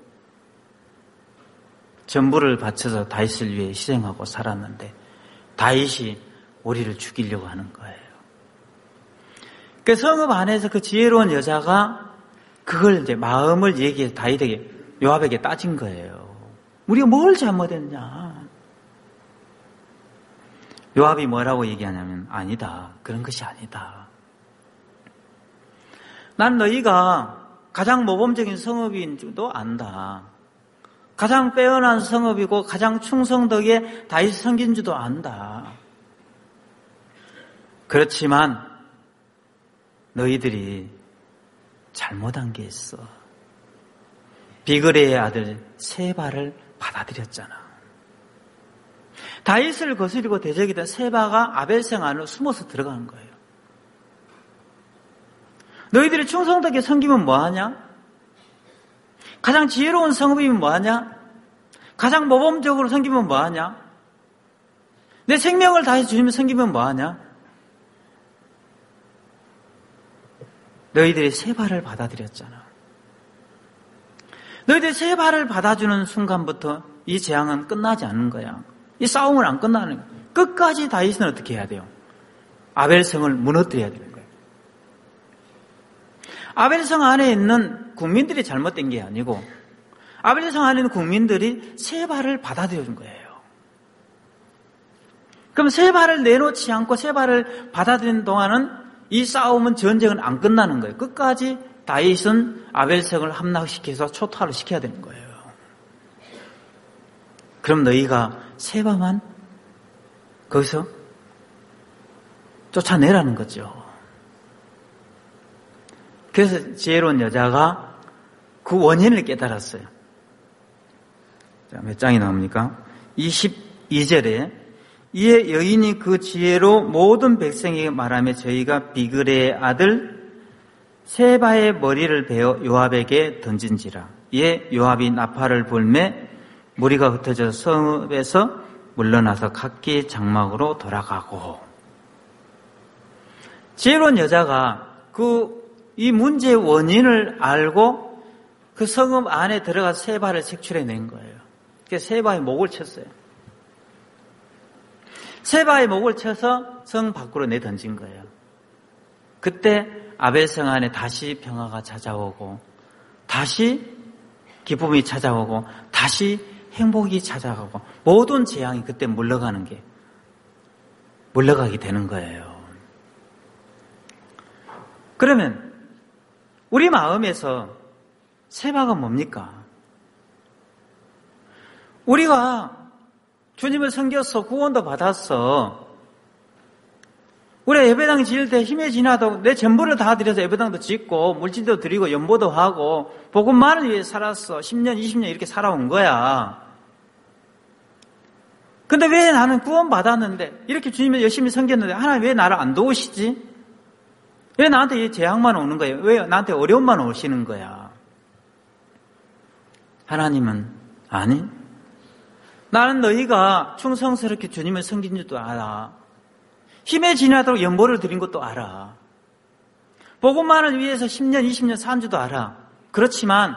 전부를 바쳐서 다윗을 위해 희생하고 살았는데 다윗이 우리를 죽이려고 하는 거예요. 그 성읍 안에서 그 지혜로운 여자가 그걸 이제 마음을 얘기해 다윗에게 요압에게 따진 거예요. 우리가 뭘 잘못했냐? 요압이 뭐라고 얘기하냐면 아니다. 그런 것이 아니다. 난 너희가 가장 모범적인 성읍인 줄도 안다. 가장 빼어난 성읍이고 가장 충성되게 다윗 섬긴 줄도 안다. 그렇지만 너희들이 잘못한 게 있어. 비그레의 아들 세바를 받아들였잖아. 다윗을 거스리고 대적이던 세바가 아벨성 안으로 숨어서 들어가는 거예요. 너희들이 충성되게 섬기면 뭐하냐? 가장 지혜로운 성읍이면 뭐하냐? 가장 모범적으로 섬기면 뭐하냐? 내 생명을 다해서 주님을 섬기면 뭐하냐? 너희들이 세바를 받아들였잖아. 너희들이 세바를 받아주는 순간부터 이 재앙은 끝나지 않는 거야. 이 싸움은 안 끝나는 거야. 끝까지 다윗은 어떻게 해야 돼요? 아벨성을 무너뜨려야 되는 거예요. 아벨성 안에 있는 국민들이 잘못된 게 아니고 아벨성 안에 있는 국민들이 세바를 받아들여준 거예요. 그럼 세바를 내놓지 않고 세바를 받아들이는 동안은 이 싸움은, 전쟁은 안 끝나는 거예요. 끝까지 다윗은 아벨성을 함락시켜서 초토화를 시켜야 되는 거예요. 그럼 너희가 세바만 거기서 쫓아내라는 거죠. 그래서 지혜로운 여자가 그 원인을 깨달았어요. 자, 몇 장이 나옵니까? 22절에 이에 여인이 그 지혜로 모든 백성에게 말하며 저희가 비그레의 아들 세바의 머리를 베어 요압에게 던진지라. 이에 요압이 나팔을 불매 무리가 흩어져 성읍에서 물러나서 각기 장막으로 돌아가고. 지혜로운 여자가 이 문제의 원인을 알고 그 성읍 안에 들어가서 세바를 색출해낸 거예요. 그래서 세바의 목을 쳤어요. 세바의 목을 쳐서 성 밖으로 내던진 거예요. 그때 아벨성 안에 다시 평화가 찾아오고 다시 기쁨이 찾아오고 다시 행복이 찾아가고 모든 재앙이 그때 물러가게 되는 거예요. 그러면 우리 마음에서 세바가 뭡니까? 우리가 주님을 섬겼어, 구원도 받았어. 우리 예배당 지을 때 힘에 지나도 내 전부를 다 드려서 예배당도 짓고 물질도 드리고 연보도 하고 복음만을 위해 살았어. 10년, 20년 이렇게 살아온 거야. 근데 왜 나는 구원 받았는데 이렇게 주님을 열심히 섬겼는데 하나님 왜 나를 안 도우시지? 왜 나한테 이 재앙만 오는 거예요? 왜 나한테 어려움만 오시는 거야? 하나님은 아니, 나는 너희가 충성스럽게 주님을 섬긴 줄도 알아. 힘에 지나도록 연보를 드린 것도 알아. 복음만을 위해서 10년, 20년 산 줄도 알아. 그렇지만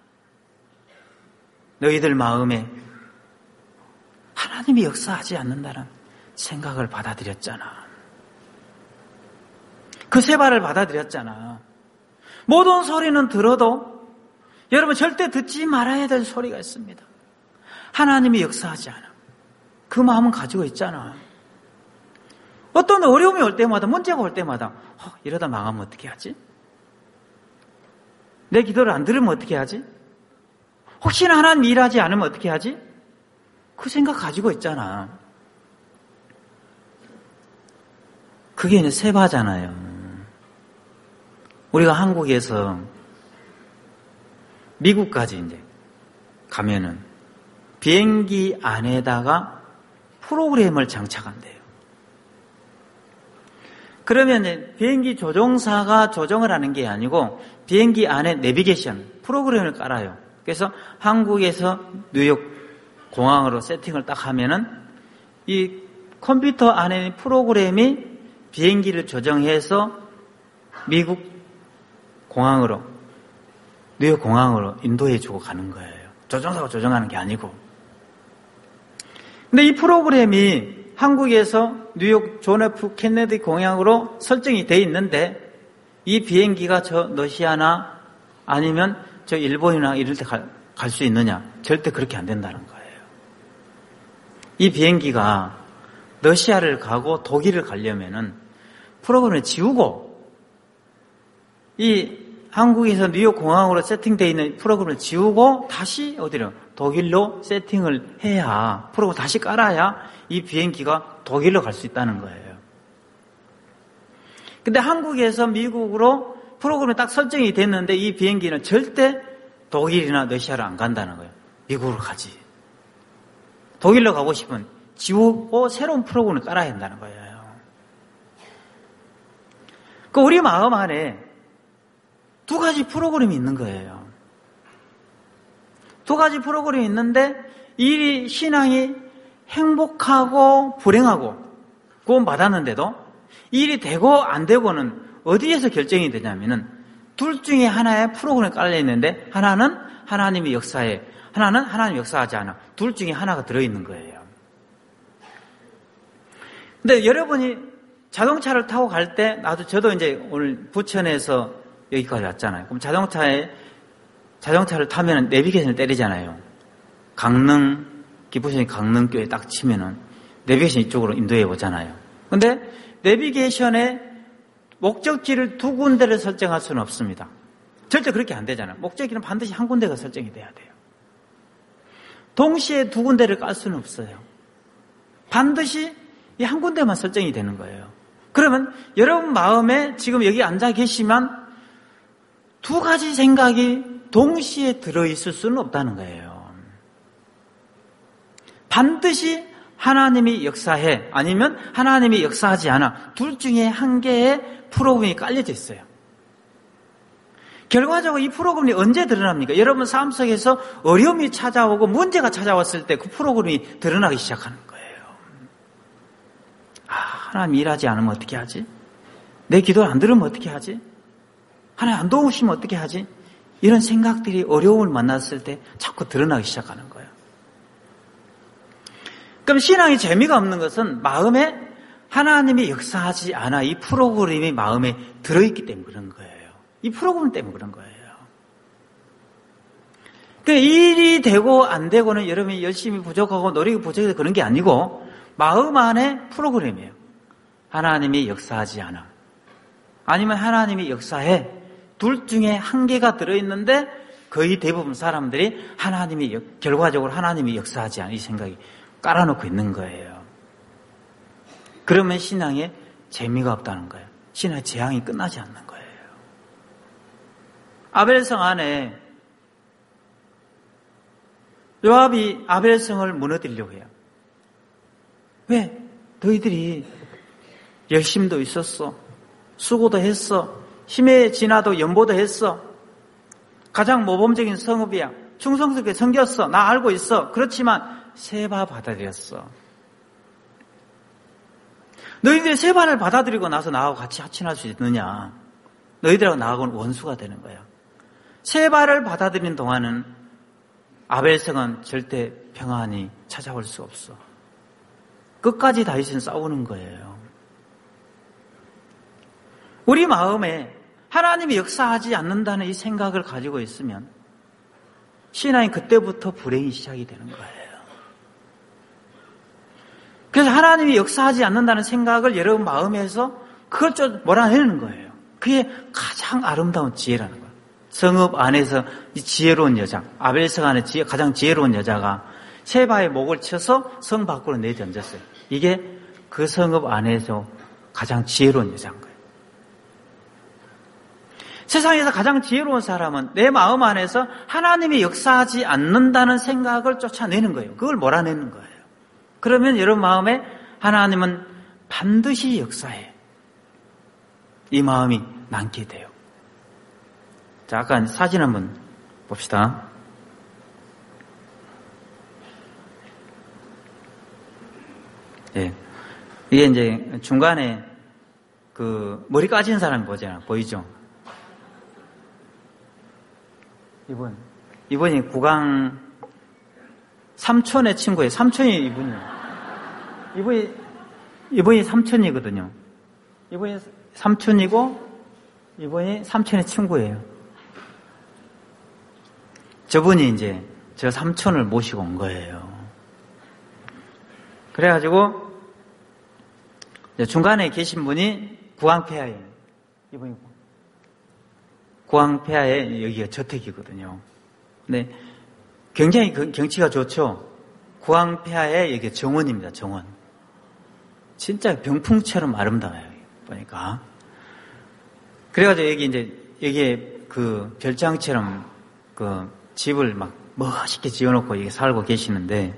너희들 마음에 하나님이 역사하지 않는다는 생각을 받아들였잖아. 그 세바를 받아들였잖아. 모든 소리는 들어도 여러분 절대 듣지 말아야 될 소리가 있습니다. 하나님이 역사하지 않아. 그 마음은 가지고 있잖아. 어떤 어려움이 올 때마다, 문제가 올 때마다 이러다 망하면 어떻게 하지? 내 기도를 안 들으면 어떻게 하지? 혹시나 하나님 일하지 않으면 어떻게 하지? 그 생각 가지고 있잖아. 그게 이제 세바잖아요. 우리가 한국에서 미국까지 이제 가면은 비행기 안에다가 프로그램을 장착한대요. 그러면 이제 비행기 조종사가 조정을 하는 게 아니고 비행기 안에 내비게이션 프로그램을 깔아요. 그래서 한국에서 뉴욕 공항으로 세팅을 딱 하면은 이 컴퓨터 안에 있는 프로그램이 비행기를 조정해서 미국 공항으로, 뉴욕 공항으로 인도해 주고 가는 거예요. 조종사가 조정하는 게 아니고. 근데 이 프로그램이 한국에서 뉴욕 존 F 케네디 공항으로 설정이 돼 있는데 이 비행기가 저 러시아나 아니면 저 일본이나 이럴 때 갈 수 있느냐? 절대 그렇게 안 된다는 거예요. 이 비행기가 러시아를 가고 독일을 가려면은 프로그램을 지우고 이 한국에서 뉴욕 공항으로 세팅되어 있는 프로그램을 지우고 다시 어디로? 독일로 세팅을 해야, 프로그램을 다시 깔아야 이 비행기가 독일로 갈 수 있다는 거예요. 근데 한국에서 미국으로 프로그램이 딱 설정이 됐는데 이 비행기는 절대 독일이나 러시아를 안 간다는 거예요. 미국으로 가지. 독일로 가고 싶으면 지우고 새로운 프로그램을 깔아야 한다는 거예요. 그 우리 마음 안에 두 가지 프로그램이 있는 거예요. 두 가지 프로그램이 있는데 이 신앙이 행복하고 불행하고 구원받았는데도 일이 되고 안 되고는 어디에서 결정이 되냐면은 둘 중에 하나의 프로그램이 깔려 있는데 하나는 하나님의 역사에, 하나는 하나님 역사하지 않아. 둘 중에 하나가 들어있는 거예요. 근데 여러분이 자동차를 타고 갈 때, 저도 이제 오늘 부천에서 여기까지 왔잖아요. 그럼 자동차를 타면 내비게이션을 때리잖아요. 기부천이 강릉교에 딱 치면은 내비게이션 이쪽으로 인도해 보잖아요. 근데 내비게이션에 목적지를 두 군데를 설정할 수는 없습니다. 절대 그렇게 안 되잖아요. 목적지는 반드시 한 군데가 설정이 돼야 돼요. 동시에 두 군데를 깔 수는 없어요. 반드시 이 한 군데만 설정이 되는 거예요. 그러면 여러분 마음에 지금 여기 앉아 계시면 두 가지 생각이 동시에 들어있을 수는 없다는 거예요. 반드시 하나님이 역사해, 아니면 하나님이 역사하지 않아. 둘 중에 한 개의 프로그램이 깔려져 있어요. 결과적으로 이 프로그램이 언제 드러납니까? 여러분 삶 속에서 어려움이 찾아오고 문제가 찾아왔을 때 그 프로그램이 드러나기 시작하는 거예요. 하나님 일하지 않으면 어떻게 하지? 내 기도를 안 들으면 어떻게 하지? 하나님 안 도우시면 어떻게 하지? 이런 생각들이 어려움을 만났을 때 자꾸 드러나기 시작하는 거예요. 그럼 신앙이 재미가 없는 것은 마음에 하나님이 역사하지 않아 이 프로그램이 마음에 들어있기 때문에 그런 거예요. 이 프로그램 때문에 그런 거예요. 그러니까 일이 되고 안 되고는 여러분이 열심히 부족하고 노력이 부족해서 그런 게 아니고 마음 안에 프로그램이에요. 하나님이 역사하지 않아. 아니면 하나님이 역사해. 둘 중에 한 개가 들어있는데 거의 대부분 사람들이 결과적으로 하나님이 역사하지 않아. 이 생각이 깔아놓고 있는 거예요. 그러면 신앙에 재미가 없다는 거예요. 신앙의 재앙이 끝나지 않는 거예요. 아벨성 안에 요압이 아벨성을 무너뜨리려고 해요. 왜? 너희들이 열심도 있었어. 수고도 했어. 힘에 지나도 연보도 했어. 가장 모범적인 성읍이야. 충성스럽게 섬겼어. 나 알고 있어. 그렇지만 세바 받아들였어. 너희들이 세바를 받아들이고 나서 나하고 같이 합친할 수 있느냐? 너희들하고 나하고는 원수가 되는 거야. 세바를 받아들이는 동안은 아벨성은 절대 평안이 찾아올 수 없어. 끝까지 다윗은 싸우는 거예요. 우리 마음에 하나님이 역사하지 않는다는 이 생각을 가지고 있으면 신앙이 그때부터 불행이 시작이 되는 거예요. 그래서 하나님이 역사하지 않는다는 생각을 여러분 마음에서 그걸 좀 몰아내는 거예요. 그게 가장 아름다운 지혜라는 거예요. 성읍 안에서 이 지혜로운 여자, 아벨성 안에 가장 지혜로운 여자가 세바의 목을 쳐서 성 밖으로 내던졌어요. 이게 그 성읍 안에서 가장 지혜로운 여자인 거예요. 세상에서 가장 지혜로운 사람은 내 마음 안에서 하나님이 역사하지 않는다는 생각을 쫓아내는 거예요. 그걸 몰아내는 거예요. 그러면 여러분 마음에 하나님은 반드시 역사해. 이 마음이 남게 돼요. 자, 아까 사진 한번 봅시다. 예. 이게 이제 중간에 그 머리 까진 사람이 보이죠? 이분이 구강 삼촌의 친구예요. 삼촌이 이분이 삼촌이거든요. 이분이 삼촌이고 이분이 삼촌의 친구예요. 저분이 이제 저 삼촌을 모시고 온 거예요. 그래가지고 중간에 계신 분이 구강폐하예요. 이분이 구강폐하에 여기가 저택이거든요. 근데 굉장히 경치가 좋죠. 구강폐하에 여기 정원입니다. 정원. 진짜 병풍처럼 아름다워요. 보니까. 그래가지고 여기 이제 여기에 그 별장처럼 그 집을 막 멋있게 지어놓고 이게 살고 계시는데,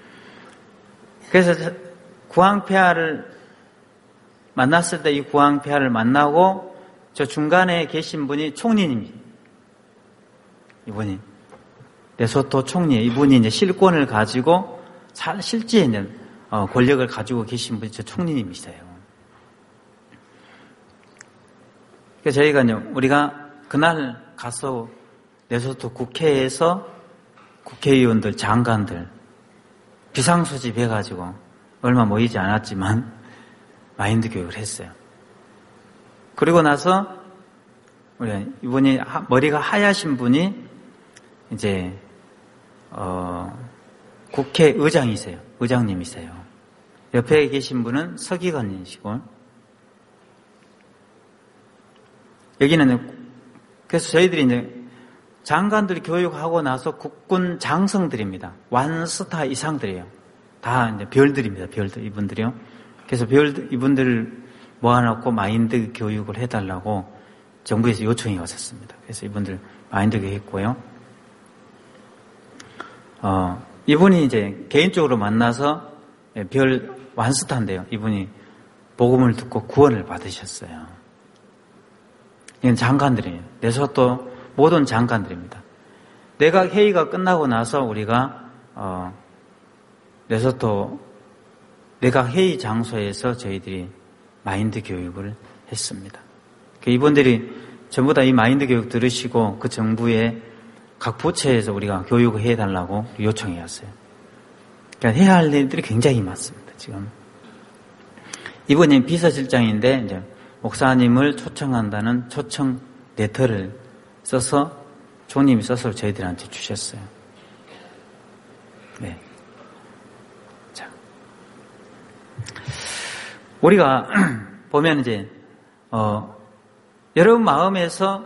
그래서 구황폐하를 만났을 때 이 구황폐하를 만나고 저 중간에 계신 분이 총리님이, 이분이 레소토 총리, 이분이 이제 실권을 가지고 실제 이제 권력을 가지고 계신 분이 저 총리님이세요. 그래서 저희가 이제 우리가 그날 가서 레소토 국회에서 국회의원들, 장관들 비상소집 해가지고 얼마 모이지 않았지만 마인드 교육을 했어요. 그리고 나서 우리 이분이 머리가 하얗신 분이 이제 국회의장이세요. 의장님이세요. 옆에 계신 분은 서기관이시고, 여기는 그래서 저희들이 이제 장관들이 교육하고 나서 국군 장성들입니다. 완스타 이상들이에요. 다 이제 별들입니다. 별들 이분들이요. 그래서 이분들을 모아놓고 마인드 교육을 해달라고 정부에서 요청이 왔었습니다. 그래서 이분들 마인드 교육했고요. 이분이 이제 개인적으로 만나서 별 완스타인데요. 이분이 복음을 듣고 구원을 받으셨어요. 이건 장관들이에요. 레소토 모든 장관들입니다. 내각 회의가 끝나고 나서 우리가 레소토 내각 회의 장소에서 저희들이 마인드 교육을 했습니다. 이분들이 전부 다 이 마인드 교육 들으시고 그 정부의 각 부처에서 우리가 교육을 해달라고 요청해 왔어요. 그러니까 해야 할 일들이 굉장히 많습니다. 지금 이분이 비서실장인데 이제 목사님을 초청한다는 초청 레터를 써서 총님이 써서 저희들한테 주셨어요. 네. 자, 우리가 보면 이제 여러분 마음에서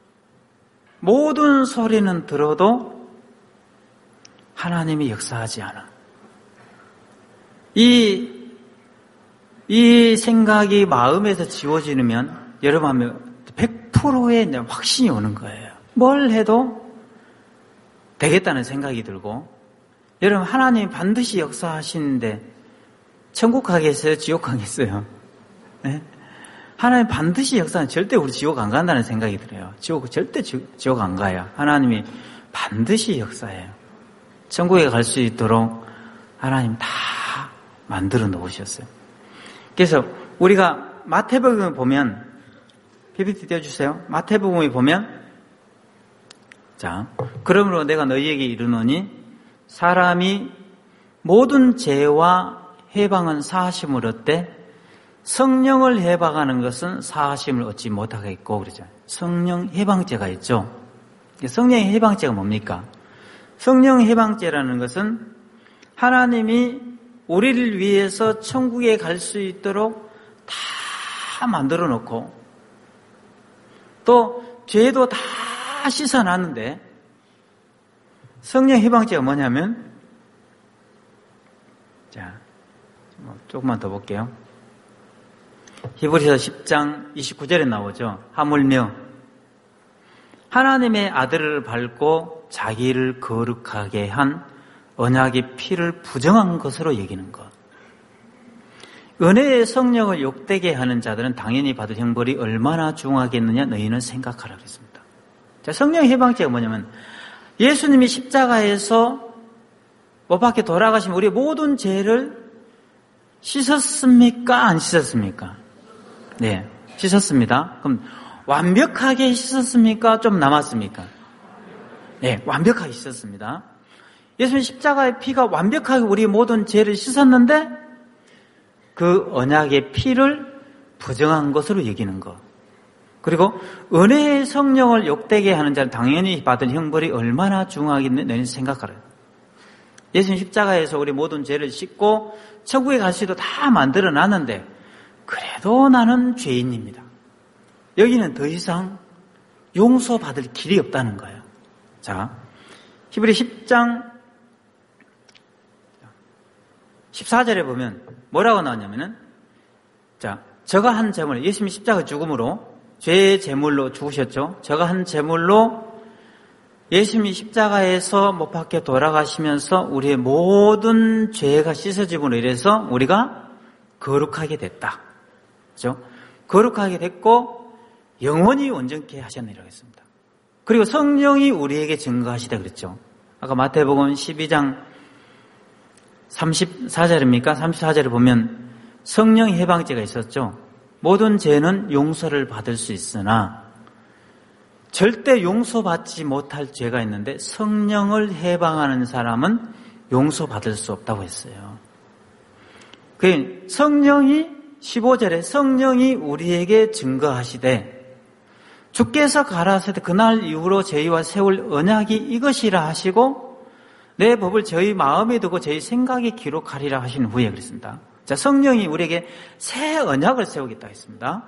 모든 소리는 들어도 하나님이 역사하지 않아. 이 생각이 마음에서 지워지면 여러분 하면 100%의 확신이 오는 거예요. 뭘 해도 되겠다는 생각이 들고, 여러분 하나님이 반드시 역사하시는데 천국 가겠어요? 지옥 가겠어요? 네? 하나님 반드시 역사는 절대 우리 지옥 안 간다는 생각이 들어요. 절대 지옥 안 가요. 하나님이 반드시 역사해요. 천국에 갈 수 있도록 하나님 다 만들어 놓으셨어요. 그래서 우리가 마태복음을 보면, PPT 띄워주세요. 마태복음에 보면, 자, 그러므로 내가 너희에게 이르노니 사람이 모든 죄와 해방은 사하심을 얻되 성령을 해방하는 것은 사하심을 얻지 못하겠고, 그러잖아요. 성령 해방죄가 있죠. 성령의 해방죄가 뭡니까? 성령 해방죄라는 것은 하나님이 우리를 위해서 천국에 갈 수 있도록 다 만들어 놓고 또 죄도 다 씻어놨는데, 성령 해방죄가 뭐냐면, 자, 조금만 더 볼게요. 히브리서 10장 29절에 나오죠. 하물며 하나님의 아들을 밟고 자기를 거룩하게 한 언약의 피를 부정한 것으로 여기는 것. 은혜의 성령을 욕되게 하는 자들은 당연히 받을 형벌이 얼마나 중하겠느냐 너희는 생각하라 그랬습니다. 자, 성령 해방죄가 뭐냐면 예수님이 십자가에서 못 박혀 돌아가시면 우리의 모든 죄를 씻었습니까? 안 씻었습니까? 네, 씻었습니다. 그럼 완벽하게 씻었습니까? 좀 남았습니까? 네, 완벽하게 씻었습니다. 예수님 십자가의 피가 완벽하게 우리의 모든 죄를 씻었는데 그 언약의 피를 부정한 것으로 여기는 것. 그리고 은혜의 성령을 욕되게 하는 자는 당연히 받을 형벌이 얼마나 중하겠느냐 생각하라. 예수님 십자가에서 우리 모든 죄를 씻고 천국에 갈 수 있도록 다 만들어 놨는데 그래도 나는 죄인입니다. 여기는 더 이상 용서받을 길이 없다는 거예요. 자, 히브리 10장 14절에 보면 뭐라고 나오냐면은, 자, 저가 한 제물, 예수님이 십자가 죽음으로 죄의 제물로 죽으셨죠. 저가 한 제물로 예수님이 십자가에서 못 박혀 돌아가시면서 우리의 모든 죄가 씻어짐으로 인해서 우리가 거룩하게 됐다. 그렇죠? 거룩하게 됐고 영원히 온전케 하셨느니라고 했습니다. 그리고 성령이 우리에게 증거하시다 그랬죠. 아까 마태복음 12장 34절입니까? 34절을 보면 성령의 해방죄가 있었죠. 모든 죄는 용서를 받을 수 있으나 절대 용서받지 못할 죄가 있는데 성령을 해방하는 사람은 용서받을 수 없다고 했어요. 그 성령이 15절에 성령이 우리에게 증거하시되 주께서 가라사대 그날 이후로 저희와 세울 언약이 이것이라 하시고 내 법을 저희 마음에 두고 저희 생각에 기록하리라 하신 후에 그랬습니다. 자, 성령이 우리에게 새 언약을 세우겠다 했습니다.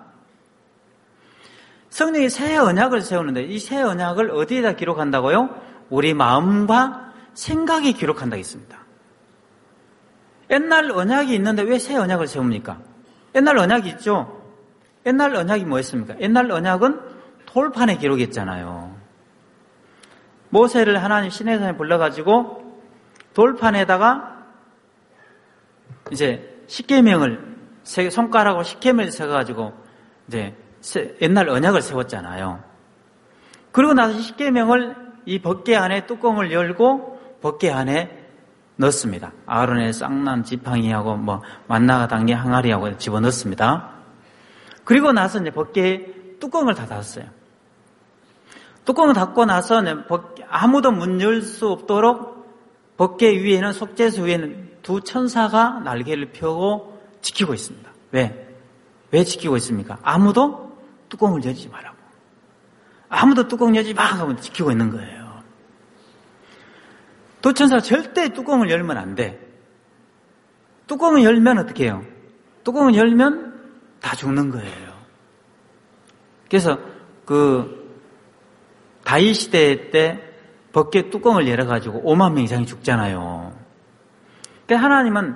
성령이 새 언약을 세우는데 이 새 언약을 어디에다 기록한다고요? 우리 마음과 생각에 기록한다 했습니다. 옛날 언약이 있는데 왜 새 언약을 세웁니까? 옛날 언약이 있죠? 옛날 언약이 뭐였습니까? 옛날 언약은 돌판에 기록했잖아요. 모세를 하나님 시내산에 불러가지고 돌판에다가 이제 십계명을 손가락으로 십계명을 세가지고 이제 옛날 언약을 세웠잖아요. 그리고 나서 십계명을 이 법궤 안에 뚜껑을 열고 법궤 안에 넣습니다. 아론의 쌍난 지팡이하고 만나가 당기 항아리하고 집어넣습니다. 그리고 나서 이제 법궤 뚜껑을 다 닫았어요. 뚜껑을 닫고 나서 아무도 문 열 수 없도록 법궤 위에는 속죄소 위에는 두 천사가 날개를 펴고 지키고 있습니다. 왜 지키고 있습니까? 아무도 뚜껑을 열지 말라고. 아무도 뚜껑 열지 마 하고 지키고 있는 거예요. 두 천사가 절대 뚜껑을 열면 안 돼. 뚜껑을 열면 어떻게 해요? 뚜껑을 열면 다 죽는 거예요. 그래서 다윗 시대 때 법궤 뚜껑을 열어가지고 5만 명 이상이 죽잖아요. 그러니까 하나님은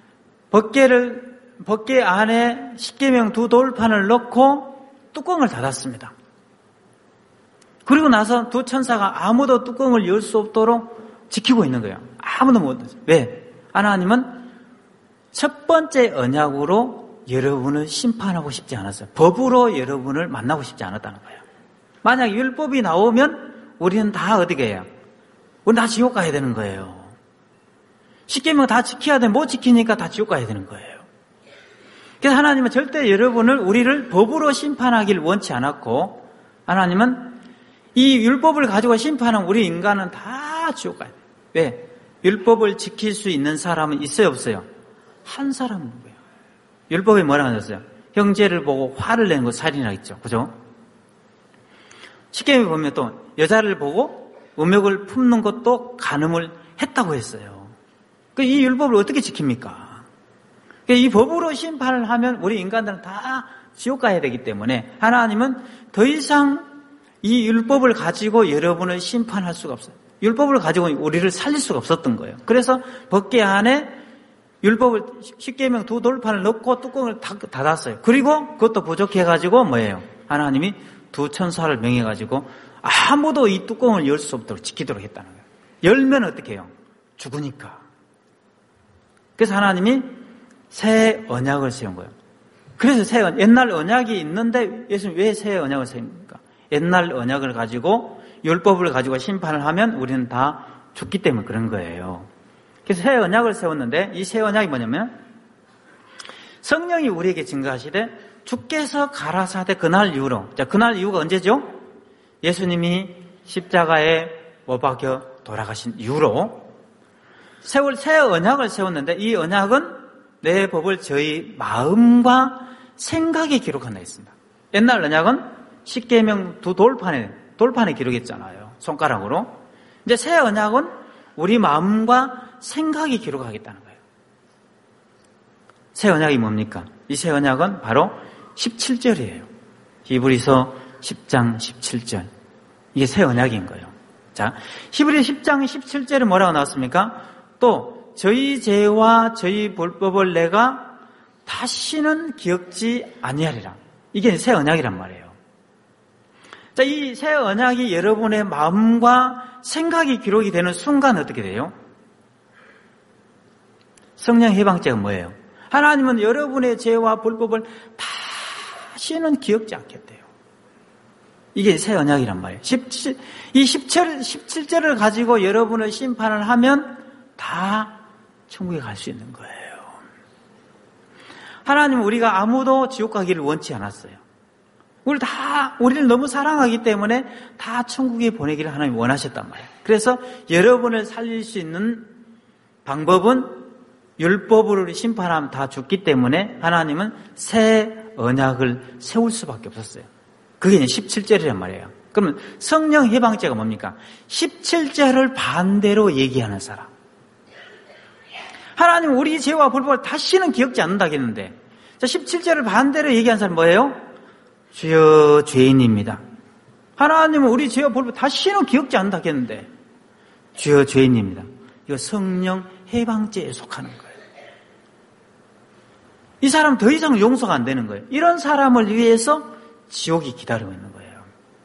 법궤 안에 십계명 두 돌판을 넣고 뚜껑을 닫았습니다. 그리고 나서 두 천사가 아무도 뚜껑을 열 수 없도록 지키고 있는 거예요. 아무도 못. 왜? 하나님은 첫 번째 언약으로 여러분을 심판하고 싶지 않았어요. 법으로 여러분을 만나고 싶지 않았다는 거예요. 만약 율법이 나오면 우리는 다 어디게 해요? 우리는 다 지옥 가야 되는 거예요. 십계명 다 지켜야 돼. 못 지키니까 다 지옥 가야 되는 거예요. 그래서 하나님은 절대 우리를 법으로 심판하길 원치 않았고 하나님은 이 율법을 가지고 심판한 우리 인간은 다 지옥 가야 돼요. 왜? 율법을 지킬 수 있는 사람은 있어요, 없어요? 한 사람은 누구예요? 율법에 뭐라고 하셨어요? 형제를 보고 화를 내는 거 살인이라 했죠. 그죠? 십계명에 보면 또 여자를 보고 음욕을 품는 것도 간음을 했다고 했어요. 이 율법을 어떻게 지킵니까? 이 법으로 심판을 하면 우리 인간들은 다 지옥 가야 되기 때문에 하나님은 더 이상 이 율법을 가지고 여러분을 심판할 수가 없어요. 율법을 가지고 우리를 살릴 수가 없었던 거예요. 그래서 법궤 안에 율법을 십계명 두 돌판을 넣고 뚜껑을 닫았어요. 그리고 그것도 부족해가지고 뭐예요? 하나님이 두 천사를 명해가지고 아무도 이 뚜껑을 열 수 없도록 지키도록 했다는 거예요. 열면 어떻게 해요? 죽으니까. 그래서 하나님이 새 언약을 세운 거예요. 그래서 옛날 언약이 있는데 예수님 왜 새 언약을 세웁니까? 옛날 언약을 가지고 율법을 가지고 심판을 하면 우리는 다 죽기 때문에 그런 거예요. 그래서 새 언약을 세웠는데 이 새 언약이 뭐냐면 성령이 우리에게 증거하시되 주께서 가라사대 그날 이후로. 자, 그날 이후가 언제죠? 예수님이 십자가에 못 박혀 돌아가신 이후로 새 언약을 세웠는데 이 언약은 내 법을 저희 마음과 생각에 기록한다 했습니다. 옛날 언약은 십계명 두 돌판에 기록했잖아요. 손가락으로. 이제 새 언약은 우리 마음과 생각에 기록하겠다는 거예요. 새 언약이 뭡니까? 이 새 언약은 바로 17절이에요. 히브리서 10장 17절. 이게 새 언약인 거예요. 자, 히브리서 10장 17절에 뭐라고 나왔습니까? 또 저희 죄와 저희 불법을 내가 다시는 기억지 아니하리라. 이게 새 언약이란 말이에요. 자, 이 새 언약이 여러분의 마음과 생각이 기록이 되는 순간 어떻게 돼요? 성령 해방죄가 뭐예요? 하나님은 여러분의 죄와 불법을 다시는 기억지 않겠대요. 이게 새 언약이란 말이에요. 이 17절을 가지고 여러분을 심판을 하면 다 천국에 갈 수 있는 거예요. 하나님은 우리가 아무도 지옥 가기를 원치 않았어요. 우리를 너무 사랑하기 때문에 다 천국에 보내기를 하나님이 원하셨단 말이에요. 그래서 여러분을 살릴 수 있는 방법은 율법으로 심판하면 다 죽기 때문에 하나님은 새 언약을 세울 수밖에 없었어요. 그게 이제 17절이란 말이에요. 그러면 성령 해방죄가 뭡니까? 17절을 반대로 얘기하는 사람. 하나님은 우리 죄와 불법을 다시는 기억지 않는다 했는데, 자, 17절을 반대로 얘기하는 사람 뭐예요? 주여 죄인입니다. 하나님은 우리 죄와 불법을 다시는 기억지 않는다 했는데, 주여 죄인입니다. 이거 성령 해방죄에 속하는 거예요. 이 사람 더 이상 용서가 안 되는 거예요. 이런 사람을 위해서 지옥이 기다리고 있는 거예요.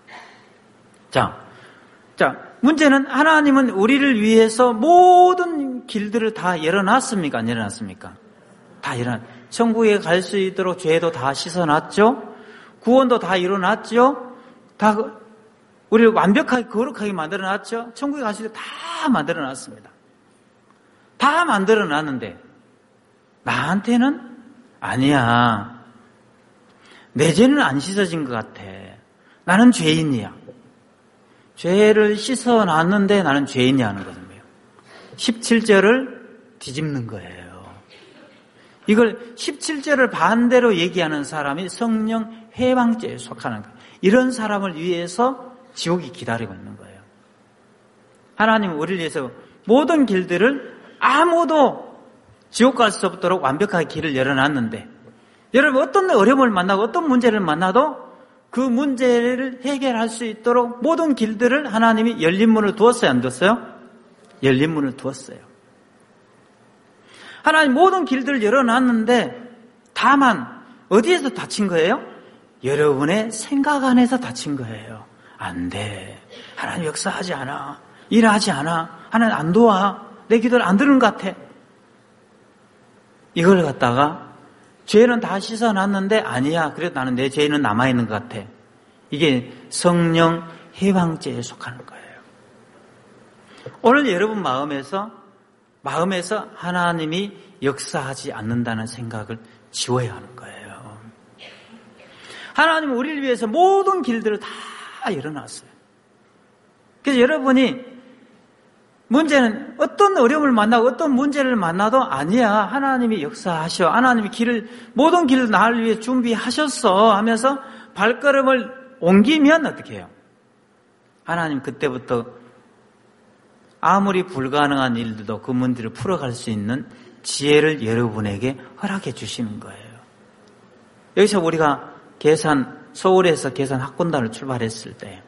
자, 문제는 하나님은 우리를 위해서 모든 길들을 다 열어놨습니까? 안 열어놨습니까? 다 천국에 갈 수 있도록 죄도 다 씻어놨죠? 구원도 다 이뤄놨죠? 다 우리를 완벽하게 거룩하게 만들어놨죠? 천국에 갈 수 있도록 다 만들어놨습니다. 다 만들어놨는데 나한테는 아니야. 내 죄는 안 씻어진 것 같아. 나는 죄인이야. 죄를 씻어놨는데 나는 죄인이 하는 거거든요. 17절을 뒤집는 거예요. 이걸 17절을 반대로 얘기하는 사람이 성령 해방죄에 속하는 거예요. 이런 사람을 위해서 지옥이 기다리고 있는 거예요. 하나님은 우리를 위해서 모든 길들을 아무도 지옥 갈 수 없도록 완벽하게 길을 열어놨는데, 여러분 어떤 어려움을 만나고 어떤 문제를 만나도 그 문제를 해결할 수 있도록 모든 길들을 하나님이 열린 문을 두었어요? 안 두었어요? 열린 문을 두었어요. 하나님 모든 길들을 열어놨는데 다만 어디에서 다친 거예요? 여러분의 생각 안에서 다친 거예요. 안 돼. 하나님 역사하지 않아. 일하지 않아. 하나님 안 도와. 내 기도를 안 들은 것 같아. 이걸 갖다가 죄는 다 씻어놨는데 아니야. 그래도 나는 내 죄는 남아있는 것 같아. 이게 성령 해방죄에 속하는 거예요. 오늘 여러분 마음에서 하나님이 역사하지 않는다는 생각을 지워야 하는 거예요. 하나님은 우리를 위해서 모든 길들을 다 열어놨어요. 그래서 여러분이 문제는 어떤 어려움을 만나고 어떤 문제를 만나도 아니야. 하나님이 역사하셔. 하나님이 모든 길을 나를 위해 준비하셨어 하면서 발걸음을 옮기면 어떻게 해요? 하나님 그때부터 아무리 불가능한 일들도 그 문제를 풀어갈 수 있는 지혜를 여러분에게 허락해 주시는 거예요. 여기서 우리가 서울에서 계산 학군단을 출발했을 때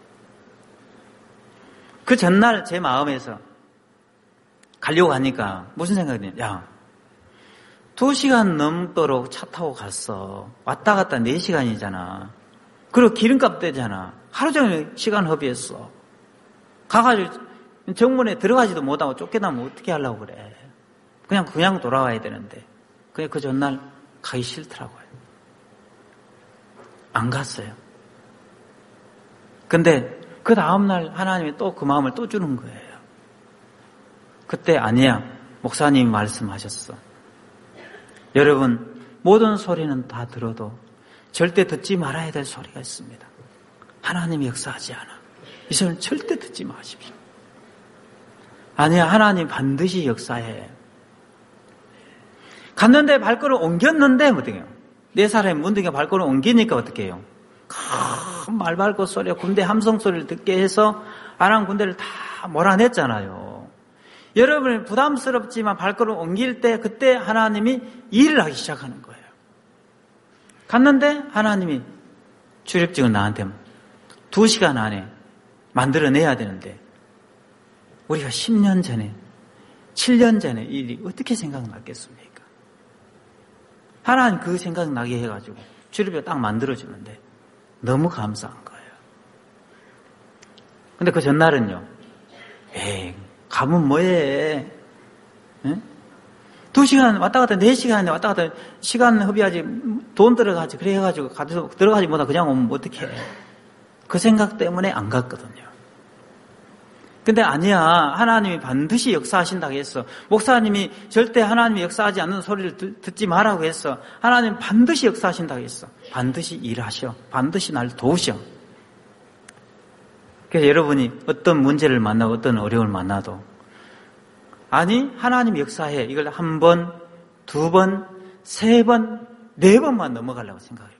그 전날 제 마음에서 가려고 하니까 무슨 생각이 드냐? 2시간 넘도록 차 타고 갔어. 왔다 갔다 4시간이잖아. 그리고 기름값 떼잖아. 하루 종일 시간 허비했어. 가가지고 정문에 들어가지도 못하고 쫓겨나면 어떻게 하려고 그래. 그냥 돌아와야 되는데. 그냥 그 전날 가기 싫더라고요. 안 갔어요. 근데 그 다음날 하나님이 또 그 마음을 또 주는 거예요. 그때 아니야. 목사님이 말씀하셨어. 여러분 모든 소리는 다 들어도 절대 듣지 말아야 될 소리가 있습니다. 하나님이 역사하지 않아. 이 소리는 절대 듣지 마십시오. 아니야. 하나님 반드시 역사해. 갔는데 발걸음 옮겼는데 어떻게 해요? 4살의 문둥이가 발걸음 옮기니까 어떻게 해요? 큰 말발굽 소리와 군대 함성 소리를 듣게 해서 아람 군대를 다 몰아냈잖아요. 여러분이 부담스럽지만 발걸음 옮길 때 그때 하나님이 일을 하기 시작하는 거예요. 갔는데 하나님이 출입증을 나한테 2시간 안에 만들어내야 되는데 우리가 10년 전에 7년 전에 이 일이 어떻게 생각났겠습니까? 하나님 그 생각나게 해가지고 출입증을 딱 만들어주는데 너무 감사한 거예요. 근데 그 전날은요. 에이, 가면 뭐해. 에? 2시간 왔다 갔다 4시간 왔다 갔다 시간 허비하지 돈 들어가지 그래 해가지고 가서 들어가지 못하고 그냥 오면 어떡해. 그 생각 때문에 안 갔거든요. 근데 아니야. 하나님이 반드시 역사하신다고 했어. 목사님이 절대 하나님이 역사하지 않는 소리를 듣지 말라고 했어. 하나님 반드시 역사하신다고 했어. 반드시 일하셔. 반드시 날 도우셔. 그래서 여러분이 어떤 문제를 만나고 어떤 어려움을 만나도 아니 하나님 역사해. 이걸 1번, 2번, 3번, 4번만 넘어가려고 생각해요.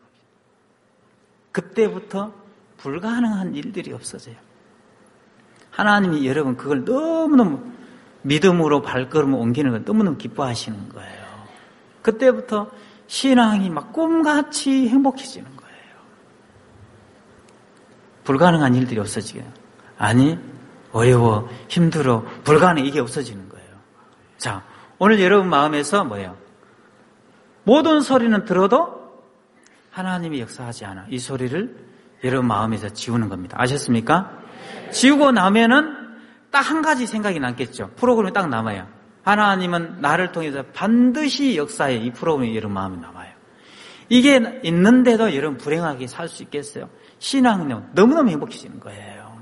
그때부터 불가능한 일들이 없어져요. 하나님이 여러분 그걸 너무너무 믿음으로 발걸음을 옮기는 걸 너무너무 기뻐하시는 거예요. 그때부터 신앙이 막 꿈같이 행복해지는 거예요. 불가능한 일들이 없어지게. 아니 어려워, 힘들어, 불가능해 이게 없어지는 거예요. 자, 오늘 여러분 마음에서 뭐예요? 모든 소리는 들어도 하나님이 역사하지 않아. 이 소리를 여러분 마음에서 지우는 겁니다. 아셨습니까? 지우고 나면은 딱 한 가지 생각이 남겠죠. 프로그램이 딱 남아요. 하나님은 나를 통해서 반드시 역사해. 이 프로그램이 여러분 마음에 남아요. 이게 있는데도 여러분 불행하게 살 수 있겠어요? 신앙은 너무너무 행복해지는 거예요.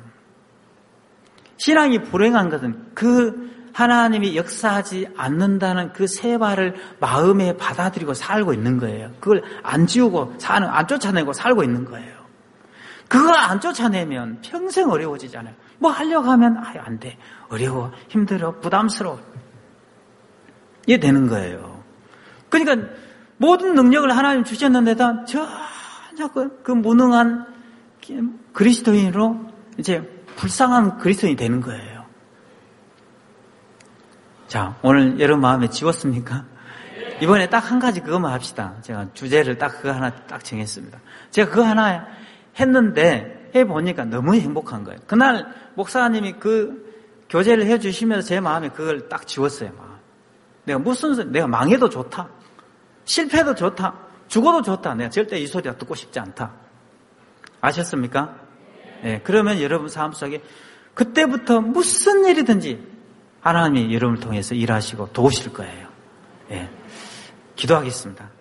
신앙이 불행한 것은 그 하나님이 역사하지 않는다는 그 세발을 마음에 받아들이고 살고 있는 거예요. 그걸 안 지우고 안 쫓아내고 살고 있는 거예요. 그걸 안 쫓아내면 평생 어려워지잖아요. 뭐 하려고 하면 안 돼. 어려워, 힘들어, 부담스러워. 이게 되는 거예요. 그러니까 모든 능력을 하나님 주셨는데도 전혀 그 무능한 그리스도인으로 이제 불쌍한 그리스도인이 되는 거예요. 자, 오늘 여러분 마음에 지웠습니까? 이번에 딱 한 가지 그것만 합시다. 제가 주제를 딱 그거 하나 딱 정했습니다. 제가 그거 하나 했는데 해보니까 너무 행복한 거예요. 그날 목사님이 그 교제를 해주시면서 제 마음에 그걸 딱 지웠어요. 내가 망해도 좋다. 실패도 좋다. 죽어도 좋다. 내가 절대 이 소리 듣고 싶지 않다. 아셨습니까? 네, 그러면 여러분 삶 속에 그때부터 무슨 일이든지 하나님이 여러분을 통해서 일하시고 도우실 거예요. 네, 기도하겠습니다.